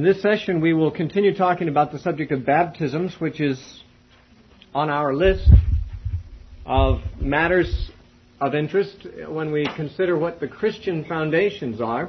In this session, we will continue talking about the subject of baptisms, which is on our list of matters of interest when we consider what the Christian foundations are.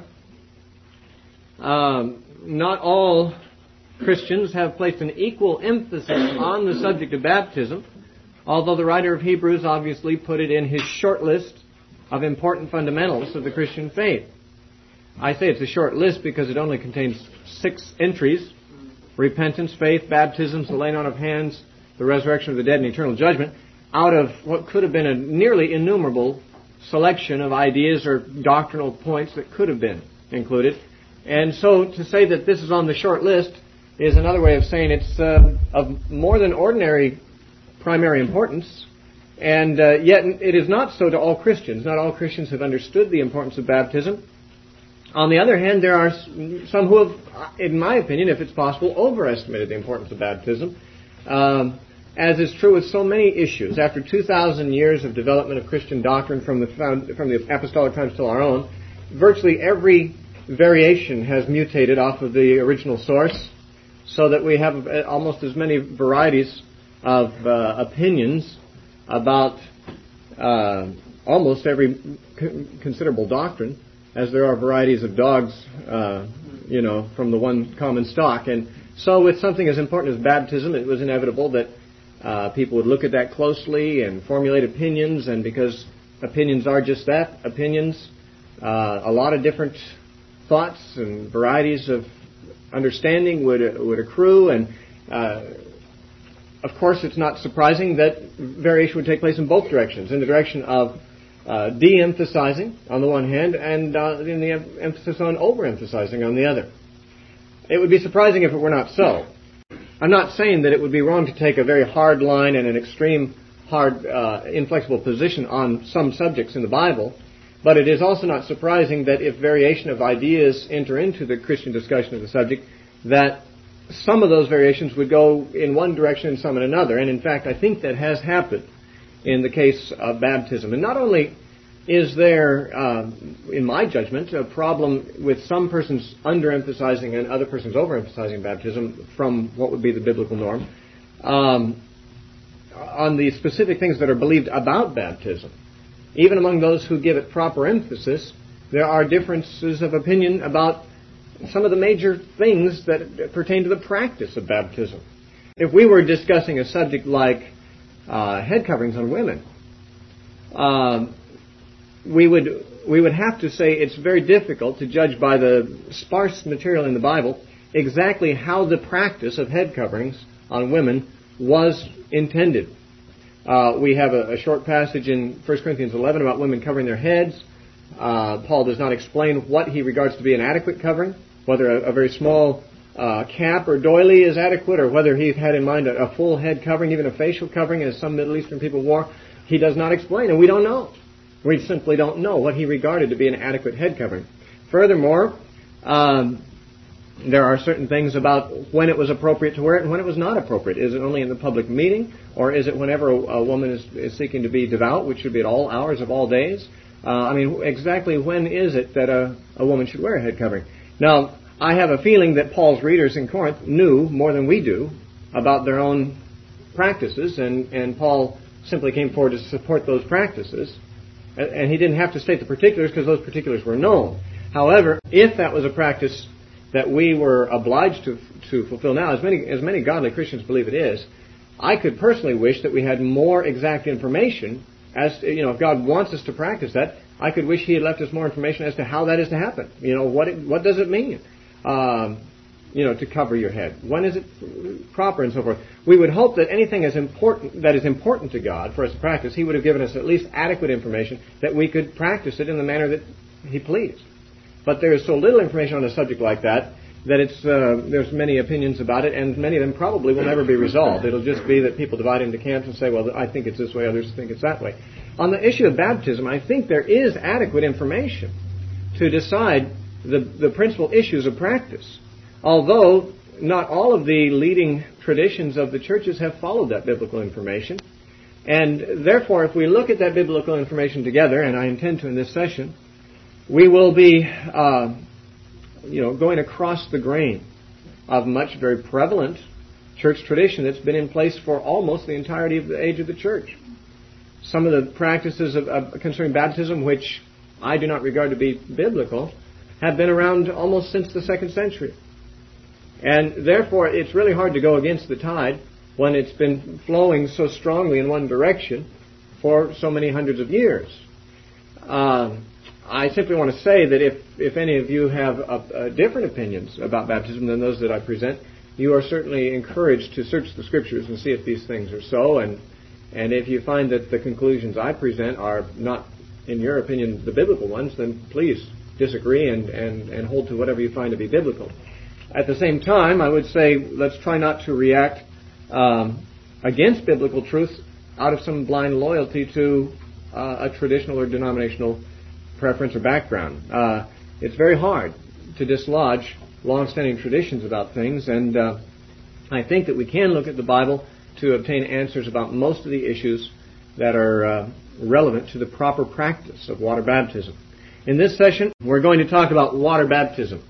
Not all Christians have placed an equal emphasis on the subject of baptism, although the writer of Hebrews obviously put it in his short list of important fundamentals of the Christian faith. I say it's a short list because it only contains 6 entries: repentance, faith, baptisms, the laying on of hands, the resurrection of the dead, and eternal judgment, out of what could have been a nearly innumerable selection of ideas or doctrinal points that could have been included. And so to say that this is on the short list is another way of saying it's of more than ordinary primary importance, and yet it is not so to all Christians. Not all Christians have understood the importance of baptism. On the other hand, there are some who have, in my opinion, if it's possible, overestimated the importance of baptism, as is true with so many issues. After 2,000 years of development of Christian doctrine from the apostolic times till our own, virtually every variation has mutated off of the original source, so that we have almost as many varieties of opinions about almost every considerable doctrine as there are varieties of dogs, from the one common stock. And so with something as important as baptism, it was inevitable that people would look at that closely and formulate opinions, and because opinions are just that, opinions, a lot of different thoughts and varieties of understanding would accrue, and of course it's not surprising that variation would take place in both directions, in the direction of de-emphasizing on the one hand, and in the emphasis on overemphasizing on the other. It would be surprising if it were not so. I'm not saying that it would be wrong to take a very hard line and an extreme hard, inflexible position on some subjects in the Bible, but it is also not surprising that if variation of ideas enter into the Christian discussion of the subject, that some of those variations would go in one direction and some in another. And in fact, I think that has happened in the case of baptism. And not only is there, in my judgment, a problem with some persons underemphasizing and other persons overemphasizing baptism from what would be the biblical norm, on the specific things that are believed about baptism. Even among those who give it proper emphasis, there are differences of opinion about some of the major things that pertain to the practice of baptism. If we were discussing a subject like head coverings on women, we would have to say it's very difficult to judge by the sparse material in the Bible exactly how the practice of head coverings on women was intended. We have a short passage in 1 Corinthians 11 about women covering their heads. Paul does not explain what he regards to be an adequate covering, whether a very small cap or doily is adequate, or whether he had in mind a full head covering, even a facial covering, as some Middle Eastern people wore. He does not explain, and we don't know. We simply don't know what he regarded to be an adequate head covering. Furthermore, there are certain things about when it was appropriate to wear it and when it was not appropriate. Is it only in the public meeting, or is it whenever a woman is seeking to be devout, which should be at all hours of all days? Exactly when is it that a woman should wear a head covering? Now, I have a feeling that Paul's readers in Corinth knew more than we do about their own practices, and Paul simply came forward to support those practices. And he didn't have to state the particulars because those particulars were known. However, if that was a practice that we were obliged to fulfill now, as many godly Christians believe it is, I could personally wish that we had more exact information as to, if God wants us to practice that, I could wish He had left us more information as to how that is to happen. What does it mean? To cover your head. When is it proper, and so forth. We would hope that anything that is important to God for us to practice, He would have given us at least adequate information that we could practice it in the manner that He pleased. But there is so little information on a subject like that there's many opinions about it, and many of them probably will never be resolved. It'll just be that people divide into camps and say, well, I think it's this way, others think it's that way. On the issue of baptism, I think there is adequate information to decide the principal issues of practice, although not all of the leading traditions of the churches have followed that biblical information. And therefore, if we look at that biblical information together, and I intend to in this session, we will be going across the grain of much very prevalent church tradition that's been in place for almost the entirety of the age of the church. Some of the practices concerning baptism, which I do not regard to be biblical, have been around almost since the 2nd century. And therefore, it's really hard to go against the tide when it's been flowing so strongly in one direction for so many hundreds of years. I simply want to say that if any of you have different opinions about baptism than those that I present, you are certainly encouraged to search the Scriptures and see if these things are so. And if you find that the conclusions I present are not, in your opinion, the biblical ones, then please disagree and hold to whatever you find to be biblical. At the same time, I would say let's try not to react against biblical truth out of some blind loyalty to a traditional or denominational preference or background. It's very hard to dislodge long-standing traditions about things, and I think that we can look at the Bible to obtain answers about most of the issues that are relevant to the proper practice of water baptism. In this session, we're going to talk about water baptism.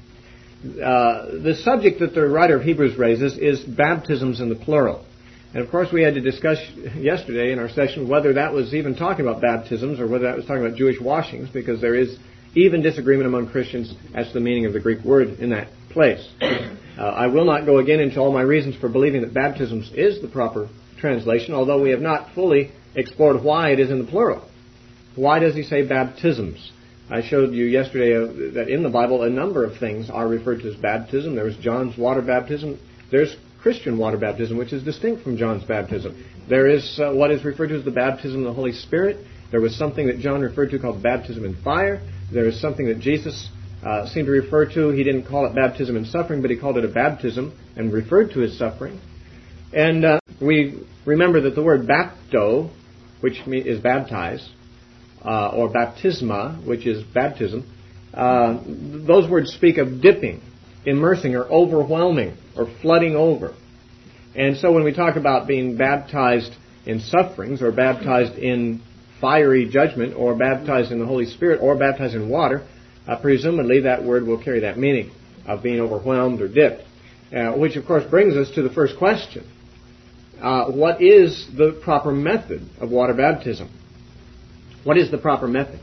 The subject that the writer of Hebrews raises is baptisms in the plural. And of course we had to discuss yesterday in our session whether that was even talking about baptisms or whether that was talking about Jewish washings, because there is even disagreement among Christians as to the meaning of the Greek word in that place. I will not go again into all my reasons for believing that baptisms is the proper translation, although we have not fully explored why it is in the plural. Why does he say baptisms? I showed you yesterday that in the Bible a number of things are referred to as baptism. There was John's water baptism. There's Christian water baptism, which is distinct from John's baptism. There is what is referred to as the baptism of the Holy Spirit. There was something that John referred to called baptism in fire. There is something that Jesus seemed to refer to. He didn't call it baptism in suffering, but he called it a baptism and referred to his suffering. And we remember that the word bapto, which is baptize, or baptisma, which is baptism, those words speak of dipping, immersing, or overwhelming, or flooding over. And so when we talk about being baptized in sufferings, or baptized in fiery judgment, or baptized in the Holy Spirit, or baptized in water, presumably that word will carry that meaning of being overwhelmed or dipped. Which of course brings us to the first question. What is the proper method of water baptism? What is the proper method?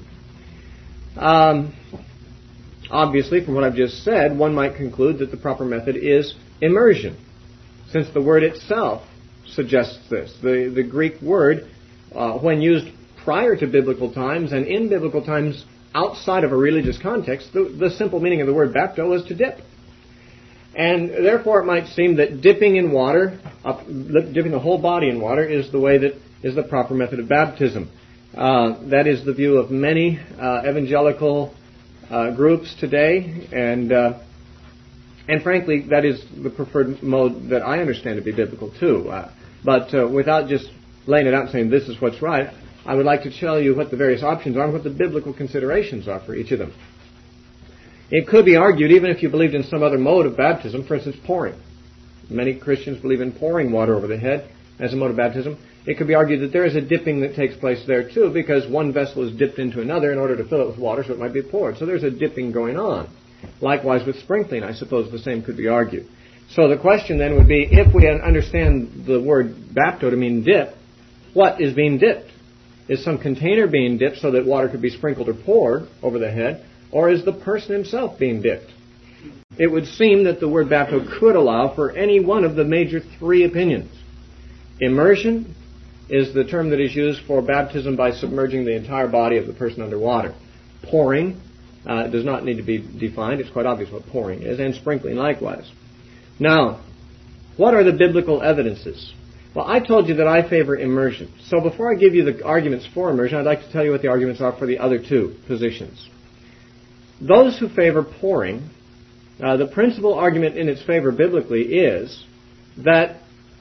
Obviously, from what I've just said, one might conclude that the proper method is immersion, since the word itself suggests this. The Greek word, when used prior to biblical times and in biblical times outside of a religious context, the simple meaning of the word bapto was to dip. And therefore it might seem that dipping in water, dipping the whole body in water, is the way that is the proper method of baptism. That is the view of many evangelical groups today, and frankly, that is the preferred mode that I understand to be biblical too. But without just laying it out and saying this is what's right, I would like to tell you what the various options are and what the biblical considerations are for each of them. It could be argued, even if you believed in some other mode of baptism, for instance, pouring. Many Christians believe in pouring water over the head as a mode of baptism. It could be argued that there is a dipping that takes place there too, because one vessel is dipped into another in order to fill it with water, so it might be poured. So there's a dipping going on. Likewise with sprinkling, I suppose the same could be argued. So the question then would be, if we understand the word bapto to mean dip, what is being dipped? Is some container being dipped so that water could be sprinkled or poured over the head, or is the person himself being dipped? It would seem that the word bapto could allow for any one of the major three opinions. Immersion is the term that is used for baptism by submerging the entire body of the person under water. Pouring does not need to be defined. It's quite obvious what pouring is, and sprinkling likewise. Now, what are the biblical evidences? Well, I told you that I favor immersion. So before I give you the arguments for immersion, I'd like to tell you what the arguments are for the other two positions. Those who favor pouring, the principal argument in its favor biblically is that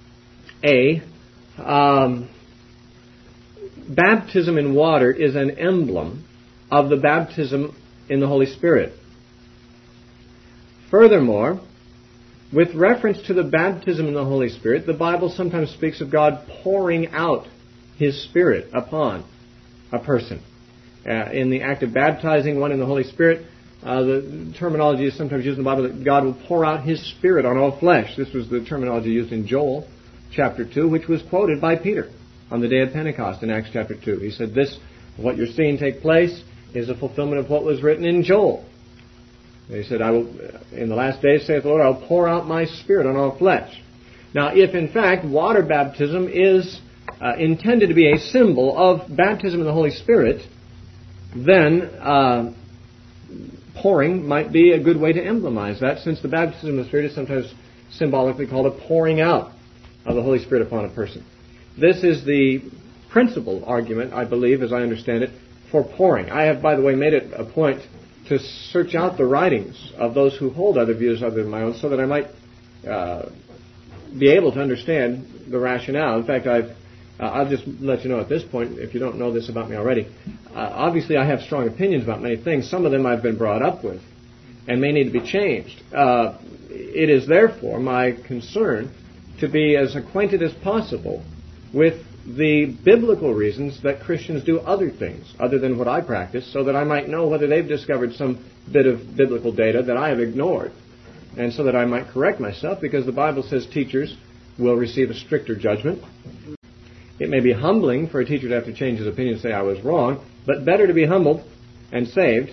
baptism in water is an emblem of the baptism in the Holy Spirit. Furthermore, with reference to the baptism in the Holy Spirit, the Bible sometimes speaks of God pouring out His Spirit upon a person. In the act of baptizing one in the Holy Spirit, The terminology is sometimes used in the Bible that God will pour out His Spirit on all flesh. This was the terminology used in Joel chapter 2, which was quoted by Peter on the day of Pentecost in Acts chapter 2. He said, what you're seeing take place is a fulfillment of what was written in Joel. He said, I will, in the last days, saith the Lord, I will pour out my Spirit on all flesh. Now, if in fact water baptism is intended to be a symbol of baptism in the Holy Spirit, then pouring might be a good way to emblematize that, since the baptism of the Spirit is sometimes symbolically called a pouring out of the Holy Spirit upon a person. This is the principal argument, I believe, as I understand it, for pouring. I have, by the way, made it a point to search out the writings of those who hold other views other than my own, so that I might be able to understand the rationale. In fact, I'll just let you know at this point, if you don't know this about me already, obviously I have strong opinions about many things. Some of them I've been brought up with and may need to be changed. It is therefore my concern to be as acquainted as possible with the biblical reasons that Christians do other things other than what I practice, so that I might know whether they've discovered some bit of biblical data that I have ignored, and so that I might correct myself, because the Bible says teachers will receive a stricter judgment. It may be humbling for a teacher to have to change his opinion and say I was wrong, but better to be humbled and saved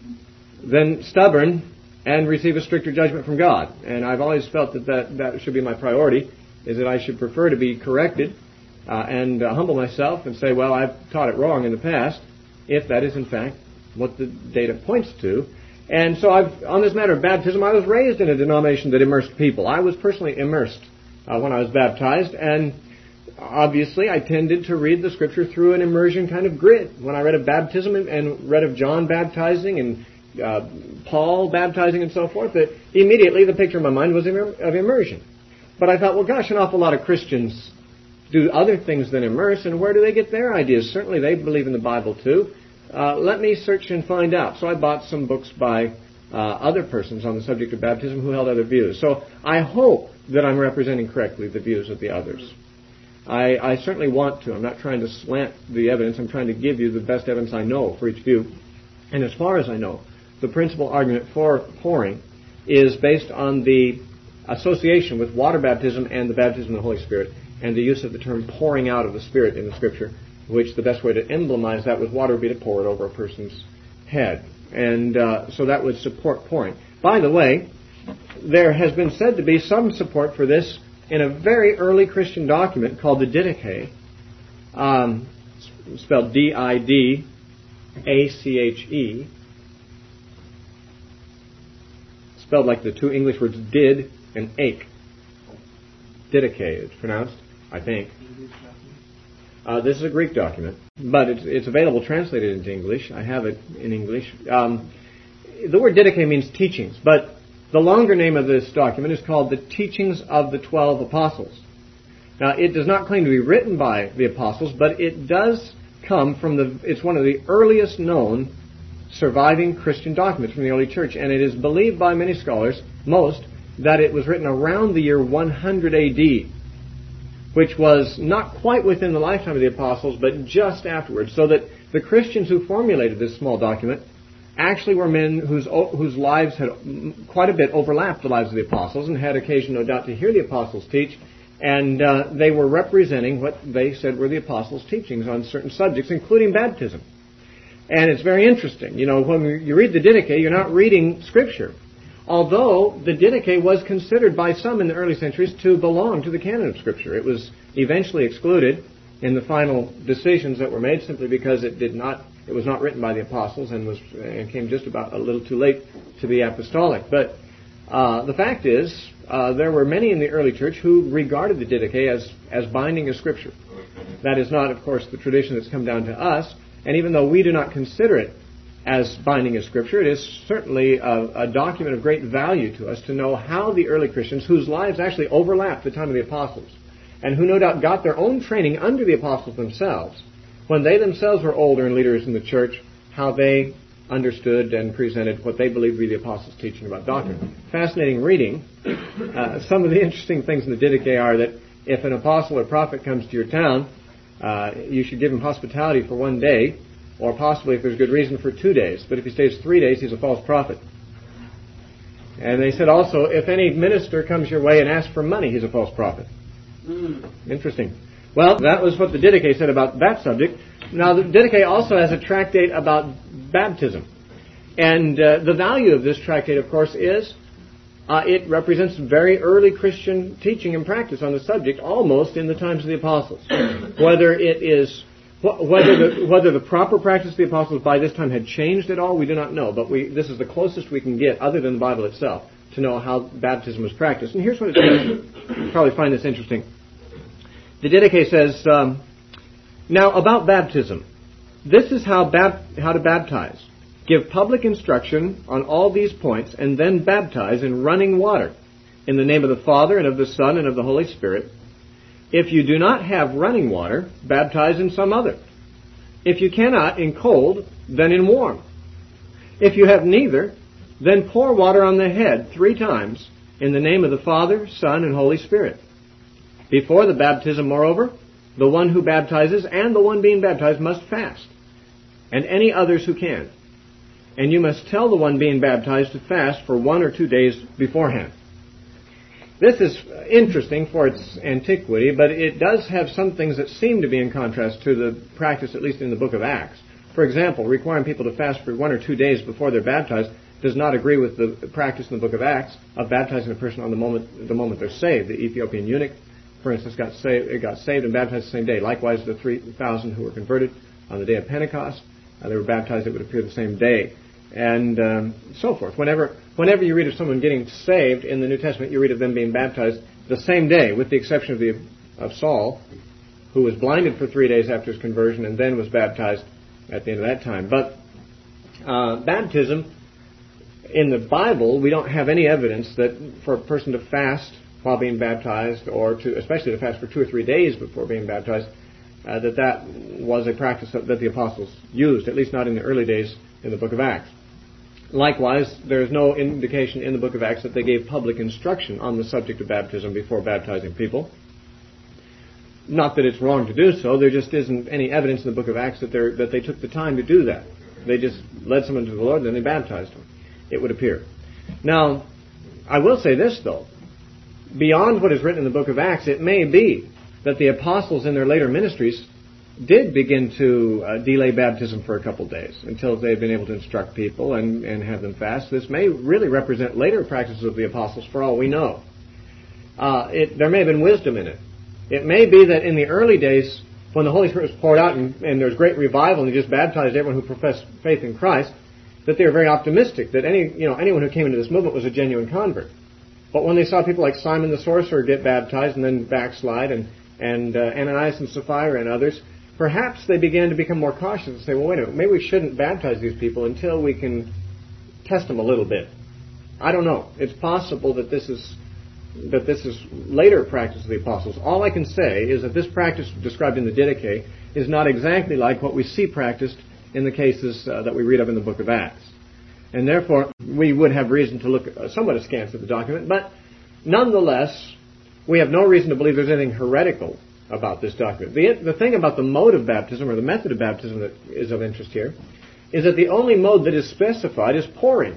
than stubborn and receive a stricter judgment from God. And I've always felt that should be my priority, is that I should prefer to be corrected and humble myself and say, well, I've taught it wrong in the past, if that is in fact what the data points to. And so on this matter of baptism, I was raised in a denomination that immersed people. I was personally immersed when I was baptized, and obviously I tended to read the Scripture through an immersion kind of grid. When I read of baptism and read of John baptizing and Paul baptizing and so forth, that immediately the picture in my mind was of immersion. But I thought, well, gosh, an awful lot of Christians do other things than immerse, and where do they get their ideas? Certainly they believe in the Bible too. Let me search and find out. So I bought some books by other persons on the subject of baptism who held other views. So I hope that I'm representing correctly the views of the others. I certainly want to. I'm not trying to slant the evidence. I'm trying to give you the best evidence I know for each view. And as far as I know, the principal argument for pouring is based on the association with water baptism and the baptism of the Holy Spirit, and the use of the term pouring out of the Spirit in the Scripture, which the best way to emblematize that with water would be to pour it over a person's head. And so that would support pouring. By the way, there has been said to be some support for this in a very early Christian document called the Didache, spelled D-I-D-A-C-H-E, spelled like the two English words did and ache. Didache, it's pronounced, I think. This is a Greek document, but it's available translated into English. I have it in English. The word Didache means teachings, but the longer name of this document is called the Teachings of the 12 Apostles. Now, it does not claim to be written by the apostles, but it does come from it's one of the earliest known surviving Christian documents from the early church, and it is believed by many scholars, most, that it was written around the year 100 A.D., which was not quite within the lifetime of the apostles, but just afterwards, so that the Christians who formulated this small document actually were men whose lives had quite a bit overlapped the lives of the apostles, and had occasion, no doubt, to hear the apostles teach, and they were representing what they said were the apostles' teachings on certain subjects, including baptism. And it's very interesting. You know, when you read the Didache, you're not reading Scripture. Although the Didache was considered by some in the early centuries to belong to the canon of Scripture. It was eventually excluded in the final decisions that were made simply because it was not written by the apostles and came just about a little too late to be apostolic. But the fact is, there were many in the early church who regarded the Didache as binding as Scripture. That is not, of course, the tradition that's come down to us. And even though we do not consider it as binding as Scripture, it is certainly a document of great value to us to know how the early Christians, whose lives actually overlapped the time of the apostles, and who no doubt got their own training under the apostles themselves, when they themselves were older and leaders in the church, how they understood and presented what they believed to be the apostles' teaching about doctrine. Fascinating reading. Some of the interesting things in the Didache are that if an apostle or prophet comes to your town, you should give him hospitality for one day, or possibly, if there's good reason, for 2 days. But if he stays 3 days, he's a false prophet. And they said also, if any minister comes your way and asks for money, he's a false prophet. Interesting. Well, that was what the Didache said about that subject. Now, the Didache also has a tractate about baptism. And the value of this tractate, of course, is it represents very early Christian teaching and practice on the subject, almost in the times of the apostles. Whether the proper practice of the apostles by this time had changed at all, we do not know. But this is the closest we can get, other than the Bible itself, to know how baptism was practiced. And here's what it says. You'll probably find this interesting. The Didache says, now about baptism. This is how to baptize. Give public instruction on all these points, and then baptize in running water, in the name of the Father, and of the Son, and of the Holy Spirit. If you do not have running water, baptize in some other. If you cannot, in cold, then in warm. If you have neither, then pour water on the head 3 times, in the name of the Father, Son, and Holy Spirit. Before the baptism, moreover, the one who baptizes and the one being baptized must fast, and any others who can. And you must tell the one being baptized to fast for 1 or 2 days beforehand. This is interesting for its antiquity, but it does have some things that seem to be in contrast to the practice, at least in the book of Acts. For example, requiring people to fast for 1 or 2 days before they're baptized does not agree with the practice in the book of Acts of baptizing a person on the moment they're saved. The Ethiopian eunuch, for instance, got saved and baptized the same day. Likewise, the 3,000 who were converted on the day of Pentecost, they were baptized, it would appear, the same day. And so forth. Whenever you read of someone getting saved in the New Testament, you read of them being baptized the same day, with the exception of Saul, who was blinded for 3 days after his conversion and then was baptized at the end of that time. But baptism, in the Bible, we don't have any evidence that for a person to fast while being baptized, or especially to fast for 2 or 3 days before being baptized, that was a practice that the apostles used, at least not in the early days in the book of Acts. Likewise, there is no indication in the book of Acts that they gave public instruction on the subject of baptism before baptizing people. Not that it's wrong to do so, there just isn't any evidence in the book of Acts that they took the time to do that. They just led someone to the Lord and then they baptized them, it would appear. Now, I will say this though, beyond what is written in the book of Acts, it may be that the apostles in their later ministries did begin to delay baptism for a couple days until they've been able to instruct people and have them fast. This may really represent later practices of the apostles for all we know. There may have been wisdom in it. It may be that in the early days, when the Holy Spirit was poured out and there was great revival and they just baptized everyone who professed faith in Christ, that they were very optimistic that anyone who came into this movement was a genuine convert. But when they saw people like Simon the sorcerer get baptized and then backslide, and Ananias and Sapphira and others, perhaps they began to become more cautious and say, well, wait a minute, maybe we shouldn't baptize these people until we can test them a little bit. I don't know. It's possible that this is later practice of the apostles. All I can say is that this practice described in the Didache is not exactly like what we see practiced in the cases that we read of in the book of Acts. And therefore, we would have reason to look somewhat askance at the document, but nonetheless, we have no reason to believe there's anything heretical about this document. The thing about the mode of baptism, or the method of baptism, that is of interest here, is that the only mode that is specified is pouring.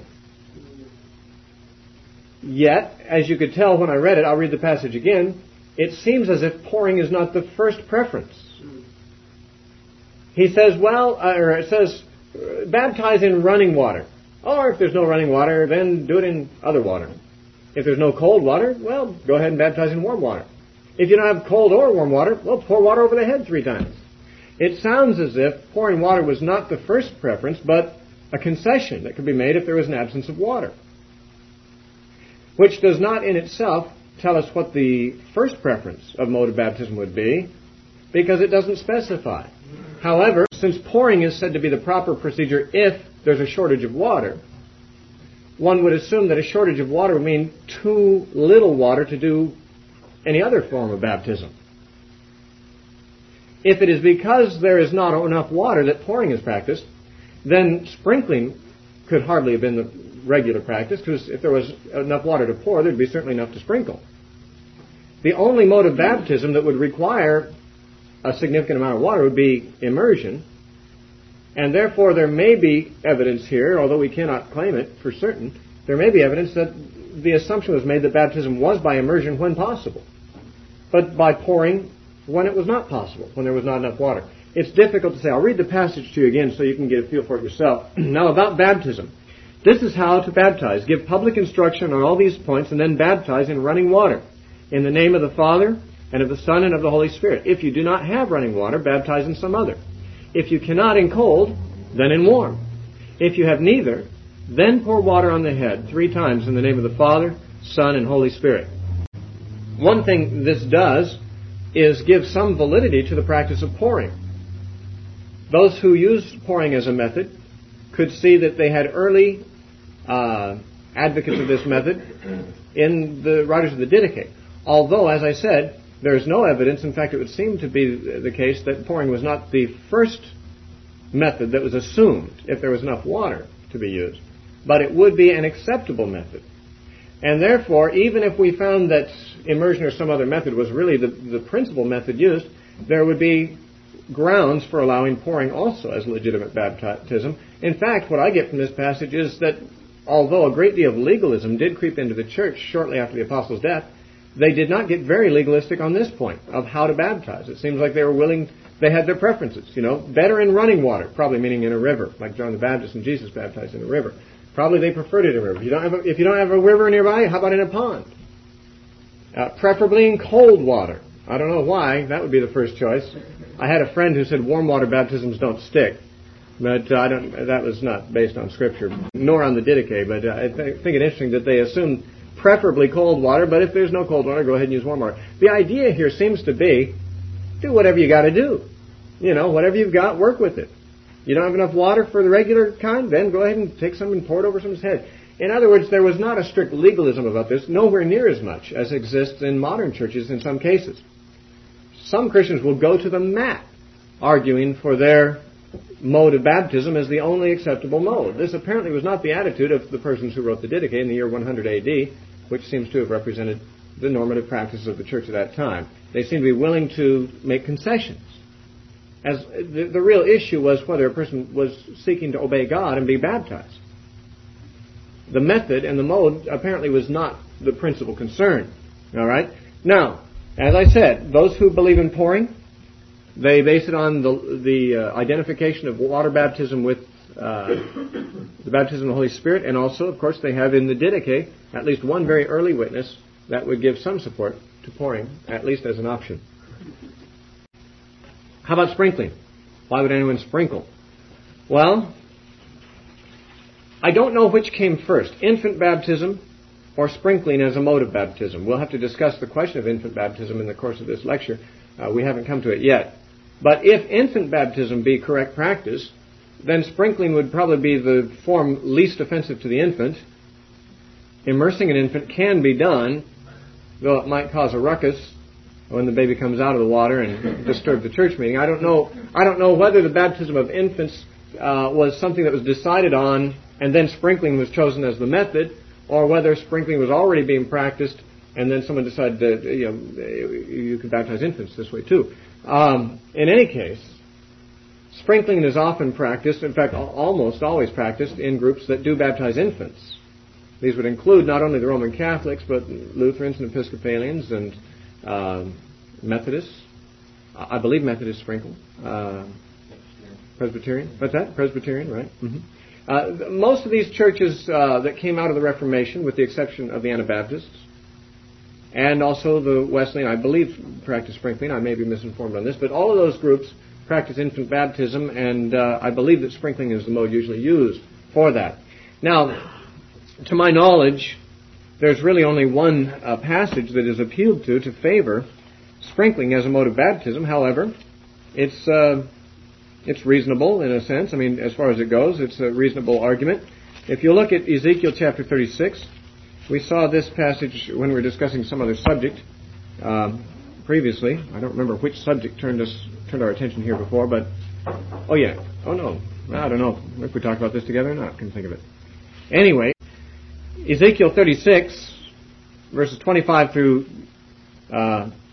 Yet, as you could tell when I read it, I'll read the passage again, it seems as if pouring is not the first preference. He says, it says, baptize in running water. Or if there's no running water, then do it in other water. If there's no cold water, well, go ahead and baptize in warm water. If you don't have cold or warm water, well, pour water over the head 3 times. It sounds as if pouring water was not the first preference, but a concession that could be made if there was an absence of water. Which does not in itself tell us what the first preference of mode of baptism would be, because it doesn't specify. However, since pouring is said to be the proper procedure if there's a shortage of water, one would assume that a shortage of water would mean too little water to do any other form of baptism. If it is because there is not enough water that pouring is practiced, then sprinkling could hardly have been the regular practice, because if there was enough water to pour, there'd be certainly enough to sprinkle. The only mode of baptism that would require a significant amount of water would be immersion, And therefore there may be evidence here, although we cannot claim it for certain, there may be evidence that the assumption was made that baptism was by immersion when possible, but by pouring when it was not possible, when there was not enough water. It's difficult to say. I'll read the passage to you again so you can get a feel for it yourself. Now, about baptism. This is how to baptize. Give public instruction on all these points and then baptize in running water. In the name of the Father, and of the Son, and of the Holy Spirit. If you do not have running water, baptize in some other. If you cannot in cold, then in warm. If you have neither, then pour water on the head 3 times in the name of the Father, Son, and Holy Spirit. One thing this does is give some validity to the practice of pouring. Those who used pouring as a method could see that they had early advocates of this method in the writers of the Didache. Although, as I said, there is no evidence, in fact it would seem to be the case, that pouring was not the first method that was assumed if there was enough water to be used. But it would be an acceptable method. And therefore, even if we found that immersion or some other method was really the principal method used, there would be grounds for allowing pouring also as legitimate baptism. In fact, what I get from this passage is that although a great deal of legalism did creep into the church shortly after the apostles' death, they did not get very legalistic on this point of how to baptize. It seems like they were willing, they had their preferences, better in running water, probably meaning in a river, like John the Baptist and Jesus baptized in a river. Probably they preferred it in a river. If you don't have a river nearby, how about in a pond? Preferably in cold water. I don't know why. That would be the first choice. I had a friend who said warm water baptisms don't stick. But that was not based on Scripture, nor on the Didache. But I think it interesting that they assumed preferably cold water, but if there's no cold water, go ahead and use warm water. The idea here seems to be, do whatever you got to do. Whatever you've got, work with it. You don't have enough water for the regular kind, then go ahead and take some and pour it over someone's head. In other words, there was not a strict legalism about this, nowhere near as much as exists in modern churches in some cases. Some Christians will go to the mat arguing for their mode of baptism as the only acceptable mode. This apparently was not the attitude of the persons who wrote the Didache in the year 100 A.D., which seems to have represented the normative practices of the church at that time. They seem to be willing to make concessions. As the real issue was whether a person was seeking to obey God and be baptized. The method and the mode apparently was not the principal concern. All right? Now, as I said, those who believe in pouring, they base it on the identification of water baptism with the baptism of the Holy Spirit, and also, of course, they have in the Didache at least one very early witness that would give some support to pouring, at least as an option. How about sprinkling? Why would anyone sprinkle? Well, I don't know which came first, infant baptism or sprinkling as a mode of baptism. We'll have to discuss the question of infant baptism in the course of this lecture. We haven't come to it yet. But if infant baptism be correct practice, then sprinkling would probably be the form least offensive to the infant. Immersing an infant can be done, though it might cause a ruckus when the baby comes out of the water and disturb the church meeting. I don't know whether the baptism of infants was something that was decided on and then sprinkling was chosen as the method, or whether sprinkling was already being practiced and then someone decided that you could baptize infants this way too. In any case, sprinkling is often practiced, in fact almost always practiced, in groups that do baptize infants. These would include not only the Roman Catholics, but Lutherans and Episcopalians and Methodists. I believe Methodists sprinkle. Presbyterian. What's that? Presbyterian, right? Mm-hmm. Most of these churches that came out of the Reformation, with the exception of the Anabaptists, and also the Wesleyan, I believe, practice sprinkling. I may be misinformed on this, but all of those groups practice infant baptism, and I believe that sprinkling is the mode usually used for that. Now, to my knowledge, there's really only one passage that is appealed to favor sprinkling as a mode of baptism. However, it's reasonable in a sense. I mean, as far as it goes, it's a reasonable argument. If you look at Ezekiel chapter 36, we saw this passage when we were discussing some other subject previously. I don't remember which subject turned our attention here before, but I don't know if we talked about this together or not. I can think of it. Anyway, Ezekiel 36, verses 25 through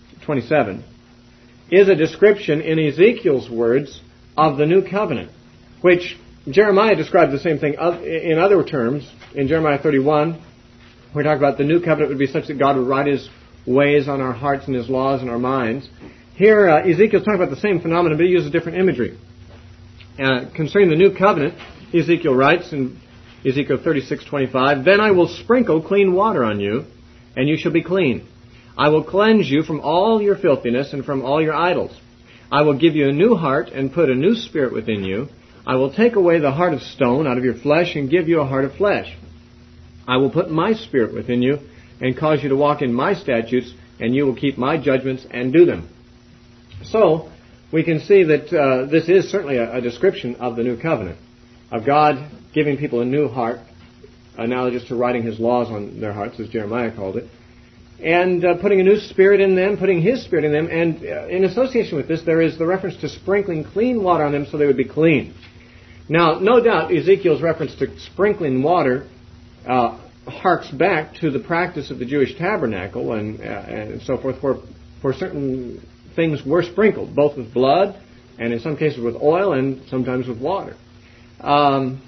27, is a description in Ezekiel's words of the new covenant. which Jeremiah describes the same thing in other terms. In Jeremiah 31, we talk about the new covenant would be such that God would write His ways on our hearts and His laws in our minds. Here, Ezekiel's talking about the same phenomenon, but he uses different imagery. Concerning the new covenant, Ezekiel writes in Ezekiel 36:25, "Then I will sprinkle clean water on you, and you shall be clean. I will cleanse you from all your filthiness and from all your idols. I will give you a new heart and put a new spirit within you. I will take away the heart of stone out of your flesh and give you a heart of flesh. I will put my spirit within you and cause you to walk in my statutes, and you will keep my judgments and do them." So, we can see that this is certainly a description of the new covenant, of God giving people a new heart, analogous to writing His laws on their hearts, as Jeremiah called it, and putting a new spirit in them, putting His spirit in them, and in association with this, there is the reference to sprinkling clean water on them so they would be clean. Now, no doubt Ezekiel's reference to sprinkling water harks back to the practice of the Jewish tabernacle and so forth, for certain things were sprinkled, both with blood and in some cases with oil and sometimes with water. And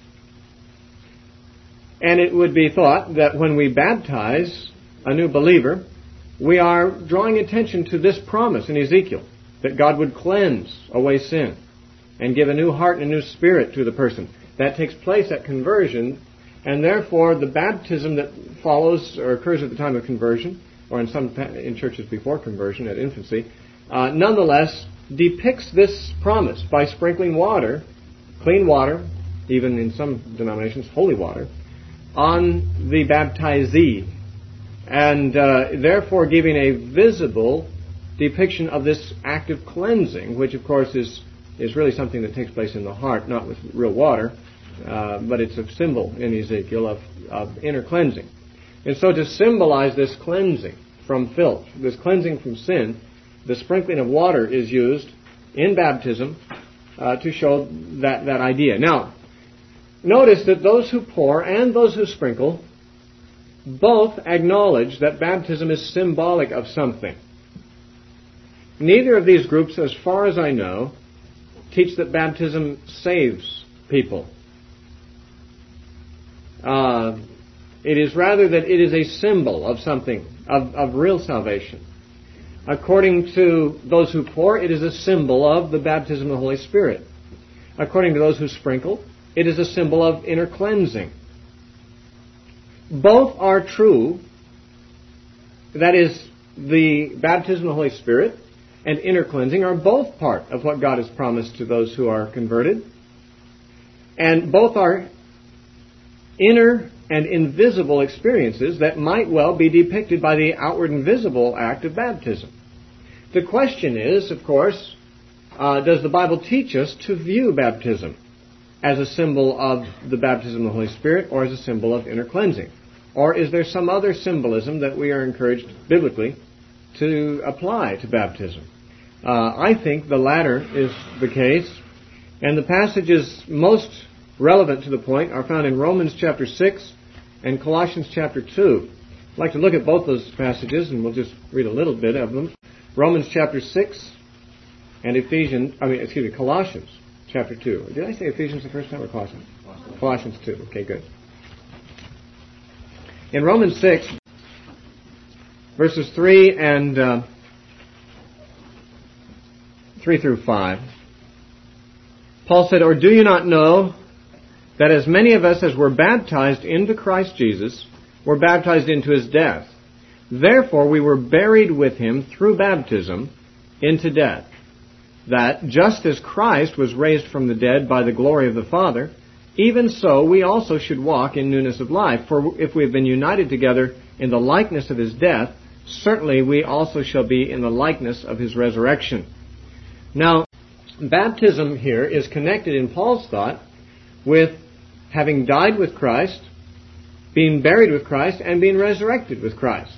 it would be thought that when we baptize a new believer, we are drawing attention to this promise in Ezekiel, that God would cleanse away sin and give a new heart and a new spirit to the person. That takes place at conversion, and therefore the baptism that follows or occurs at the time of conversion, or in churches before conversion at infancy, nonetheless depicts this promise by sprinkling water, clean water, even in some denominations holy water, on the baptizee, and therefore giving a visible depiction of this act of cleansing, which of course is really something that takes place in the heart, not with real water, but it's a symbol in Ezekiel of inner cleansing. And so to symbolize this cleansing from filth, this cleansing from sin, the sprinkling of water is used in baptism to show that idea. Now, notice that those who pour and those who sprinkle both acknowledge that baptism is symbolic of something. Neither of these groups, as far as I know, teach that baptism saves people. It is rather that it is a symbol of something, of real salvation. According to those who pour, it is a symbol of the baptism of the Holy Spirit. According to those who sprinkle, it is a symbol of inner cleansing. Both are true. That is, the baptism of the Holy Spirit and inner cleansing are both part of what God has promised to those who are converted. And both are inner and invisible experiences that might well be depicted by the outward and visible act of baptism. The question is, of course, does the Bible teach us to view baptism as a symbol of the baptism of the Holy Spirit or as a symbol of inner cleansing? Or is there some other symbolism that we are encouraged biblically to apply to baptism? I think the latter is the case, and the passages most relevant to the point are found in Romans chapter 6 and Colossians chapter 2. I'd like to look at both those passages, and we'll just read a little bit of them. Romans chapter 6 and Colossians chapter 2. Did I say Ephesians the first time or Colossians? Colossians 2. Okay, good. In Romans 6, verses 3 and 3 through 5, Paul said, "Or do you not know that as many of us as were baptized into Christ Jesus were baptized into His death? Therefore we were buried with Him through baptism into death, that just as Christ was raised from the dead by the glory of the Father, even so we also should walk in newness of life. For if we have been united together in the likeness of His death, certainly we also shall be in the likeness of His resurrection." Now, baptism here is connected in Paul's thought with having died with Christ, being buried with Christ, and being resurrected with Christ.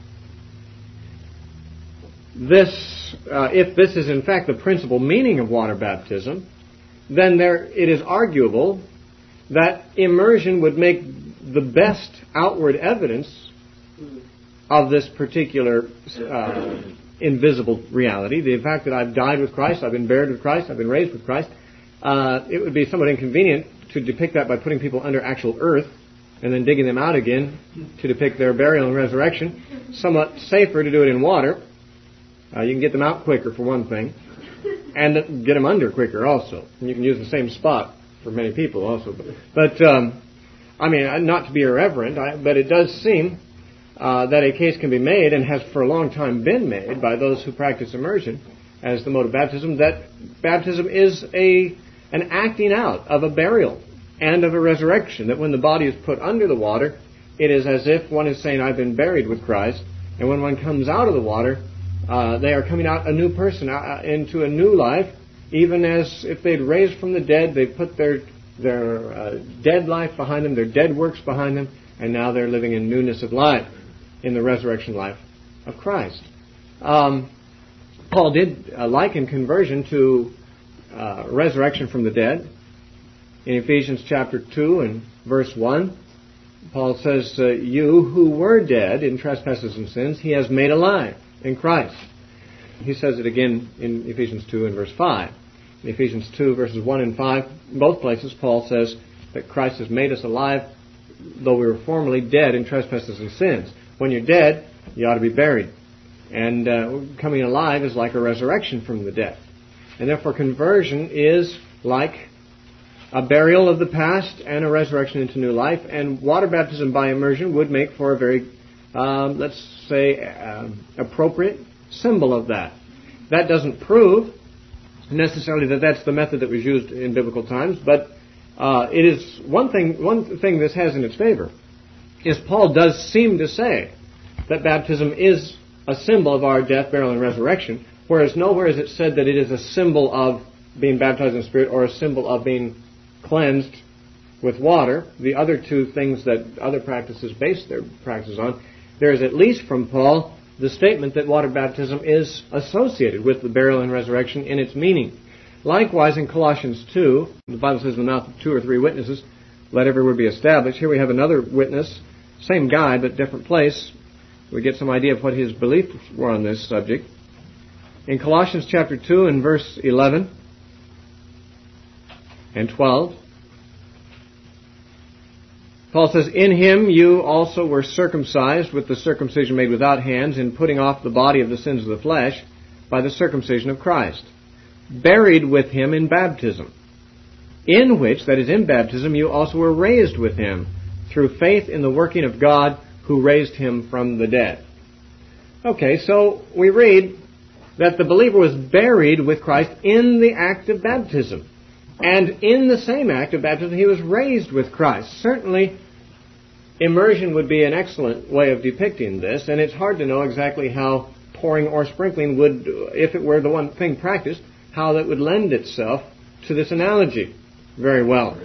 If this is in fact the principal meaning of water baptism, then it is arguable that immersion would make the best outward evidence of this particular invisible reality. The fact that I've died with Christ, I've been buried with Christ, I've been raised with Christ, It would be somewhat inconvenient to depict that by putting people under actual earth and then digging them out again to depict their burial and resurrection. Somewhat safer to do it in water. You can get them out quicker, for one thing, and get them under quicker also. And you can use the same spot for many people also. But I mean, not to be irreverent, but it does seem that a case can be made, and has for a long time been made by those who practice immersion as the mode of baptism, that baptism is an acting out of a burial and of a resurrection, that when the body is put under the water, it is as if one is saying, I've been buried with Christ, and when one comes out of the water, they are coming out a new person, into a new life, even as if they'd raised from the dead. They put their dead life behind them, their dead works behind them, and now they're living in newness of life, in the resurrection life of Christ. Paul did liken conversion to resurrection from the dead. In Ephesians chapter 2 and verse 1, Paul says, you who were dead in trespasses and sins, he has made alive in Christ. He says it again in Ephesians 2 and verse 5. In Ephesians 2 verses 1 and 5, in both places, Paul says that Christ has made us alive, though we were formerly dead in trespasses and sins. When you're dead, you ought to be buried. And coming alive is like a resurrection from the dead. And therefore conversion is like a burial of the past and a resurrection into new life. And water baptism by immersion would make for a very, let's say, appropriate symbol of that. That doesn't prove necessarily that that's the method that was used in biblical times, but it is one thing this has in its favor is Paul does seem to say that baptism is a symbol of our death, burial, and resurrection, whereas nowhere is it said that it is a symbol of being baptized in the Spirit or a symbol of being cleansed with water, the other two things that other practices base their practices on. There is at least from Paul the statement that water baptism is associated with the burial and resurrection in its meaning. Likewise, in Colossians 2, the Bible says, in the mouth of 2 or 3 witnesses, let every word be established. Here we have another witness, same guy, but different place. We get some idea of what his beliefs were on this subject. In Colossians chapter 2 and verse 11 and 12, Paul says, in him you also were circumcised with the circumcision made without hands, in putting off the body of the sins of the flesh by the circumcision of Christ, buried with him in baptism, in which, that is in baptism, you also were raised with him through faith in the working of God who raised him from the dead. Okay, so we read that the believer was buried with Christ in the act of baptism. And in the same act of baptism, he was raised with Christ. Certainly, immersion would be an excellent way of depicting this, and it's hard to know exactly how pouring or sprinkling would, if it were the one thing practiced, how that would lend itself to this analogy very well.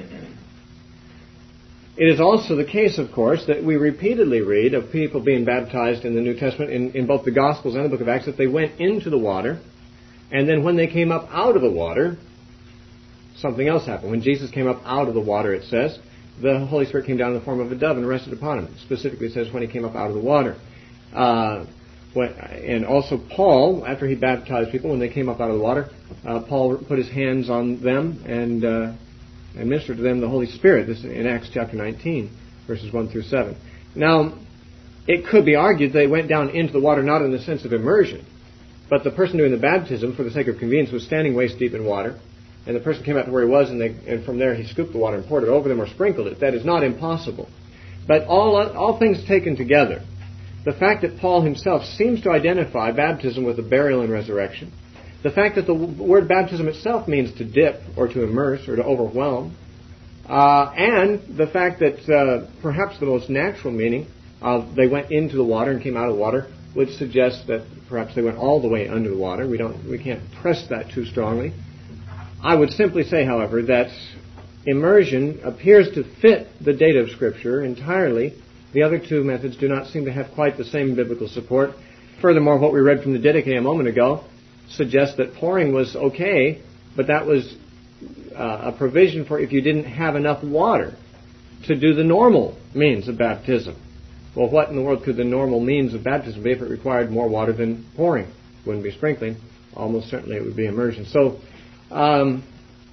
It is also the case, of course, that we repeatedly read of people being baptized in the New Testament, in both the Gospels and the book of Acts, that they went into the water, and then when they came up out of the water, something else happened. When Jesus came up out of the water, it says, the Holy Spirit came down in the form of a dove and rested upon him. Specifically, it says when he came up out of the water. And also Paul, after he baptized people, when they came up out of the water, Paul put his hands on them and ministered to them the Holy Spirit. This is in Acts chapter 19, verses 1 through 7. Now, it could be argued they went down into the water not in the sense of immersion, but the person doing the baptism, for the sake of convenience, was standing waist deep in water, and the person came out to where he was, and from there he scooped the water and poured it over them or sprinkled it. That is not impossible. But all things taken together, the fact that Paul himself seems to identify baptism with the burial and resurrection, the fact that the word baptism itself means to dip or to immerse or to overwhelm, and the fact that perhaps the most natural meaning of they went into the water and came out of the water would suggest that perhaps they went all the way under the water. We can't press that too strongly. I would simply say, however, that immersion appears to fit the data of Scripture entirely. The other two methods do not seem to have quite the same biblical support. Furthermore, what we read from the Didache a moment ago suggests that pouring was okay, but that was a provision for if you didn't have enough water to do the normal means of baptism. Well, what in the world could the normal means of baptism be if it required more water than pouring? It wouldn't be sprinkling. Almost certainly it would be immersion. So,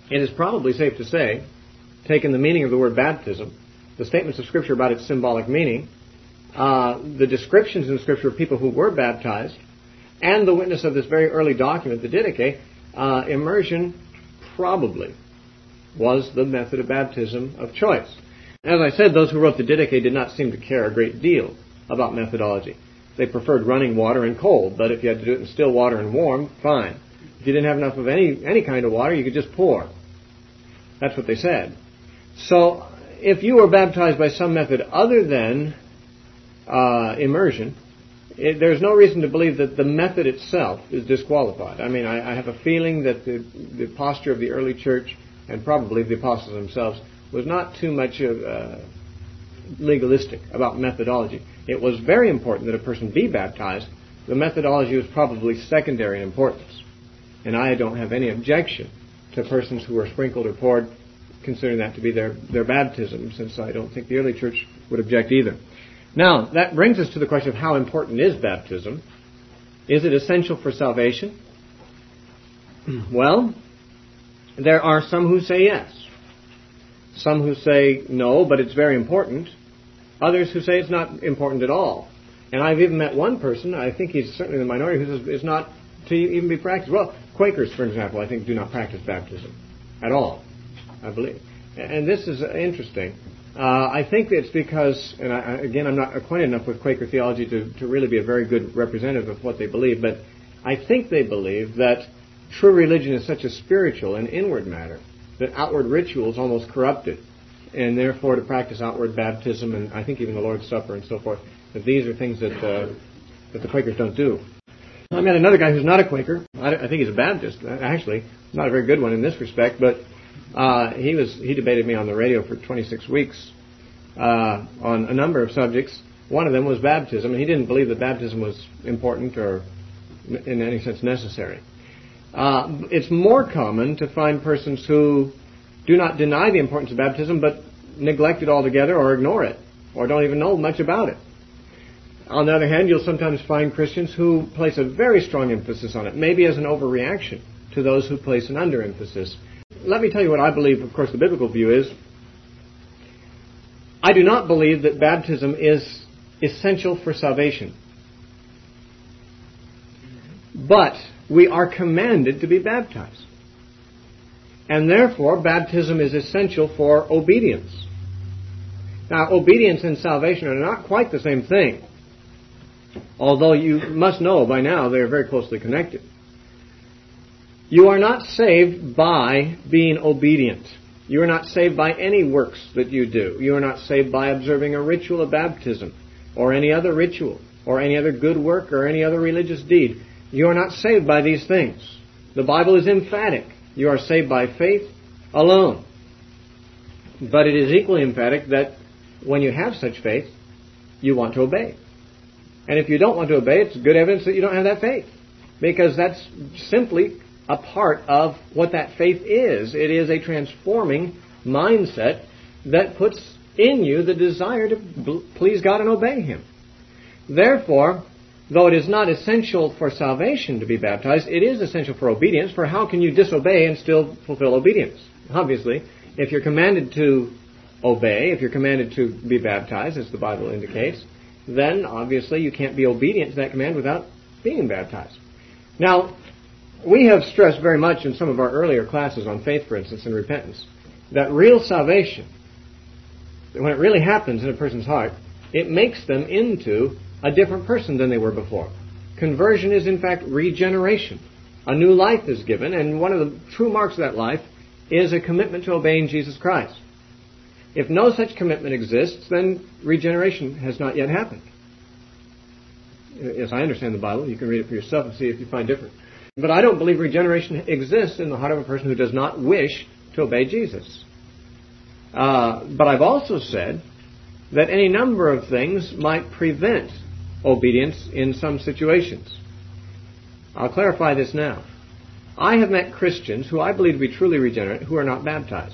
it is probably safe to say, taking the meaning of the word baptism, the statements of Scripture about its symbolic meaning, the descriptions in Scripture of people who were baptized, and the witness of this very early document, the Didache, immersion probably was the method of baptism of choice. As I said, those who wrote the Didache did not seem to care a great deal about methodology. They preferred running water and cold, but if you had to do it in still water and warm, fine. If you didn't have enough of any kind of water, you could just pour. That's what they said. So, if you were baptized by some method other than immersion, there's no reason to believe that the method itself is disqualified. I mean, I have a feeling that the posture of the early church, and probably the apostles themselves, was not too much legalistic about methodology. It was very important that a person be baptized. The methodology was probably secondary in importance. And I don't have any objection to persons who are sprinkled or poured, considering that to be their baptism, since I don't think the early church would object either. Now, that brings us to the question of how important is baptism. Is it essential for salvation? Well, there are some who say yes. Some who say no, but it's very important. Others who say it's not important at all. And I've even met one person, I think he's certainly in the minority, who says it's not to even be practiced. Well, Quakers, for example, I think do not practice baptism at all, I believe. And this is interesting. I think it's because, and again, I'm not acquainted enough with Quaker theology to really be a very good representative of what they believe, but I think they believe that true religion is such a spiritual and inward matter that outward rituals almost corrupt it, and therefore to practice outward baptism and I think even the Lord's Supper and so forth, that these are things that the Quakers don't do. I met another guy who's not a Quaker. I think he's a Baptist, actually. Not a very good one in this respect, but he debated me on the radio for 26 weeks on a number of subjects. One of them was baptism, and he didn't believe that baptism was important or in any sense necessary. It's more common to find persons who do not deny the importance of baptism, but neglect it altogether or ignore it, or don't even know much about it. On the other hand, you'll sometimes find Christians who place a very strong emphasis on it, maybe as an overreaction to those who place an underemphasis. Let me tell you what I believe, of course, the biblical view is. I do not believe that baptism is essential for salvation. But we are commanded to be baptized. And therefore, baptism is essential for obedience. Now, obedience and salvation are not quite the same thing. Although you must know by now they are very closely connected. You are not saved by being obedient. You are not saved by any works that you do. You are not saved by observing a ritual of baptism or any other ritual or any other good work or any other religious deed. You are not saved by these things. The Bible is emphatic. You are saved by faith alone. But it is equally emphatic that when you have such faith, you want to obey. And if you don't want to obey, it's good evidence that you don't have that faith. Because that's simply a part of what that faith is. It is a transforming mindset that puts in you the desire to please God and obey Him. Therefore, though it is not essential for salvation to be baptized, it is essential for obedience, for how can you disobey and still fulfill obedience? Obviously, if you're commanded to obey, if you're commanded to be baptized, as the Bible indicates, then obviously you can't be obedient to that command without being baptized. Now, we have stressed very much in some of our earlier classes on faith, for instance, and repentance, that real salvation, when it really happens in a person's heart, it makes them into a different person than they were before. Conversion is, in fact, regeneration. A new life is given, and one of the true marks of that life is a commitment to obeying Jesus Christ. If no such commitment exists, then regeneration has not yet happened. As I understand the Bible, you can read it for yourself and see if you find different. But I don't believe regeneration exists in the heart of a person who does not wish to obey Jesus. But I've also said that any number of things might prevent obedience in some situations. I'll clarify this now. I have met Christians who I believe to be truly regenerate who are not baptized.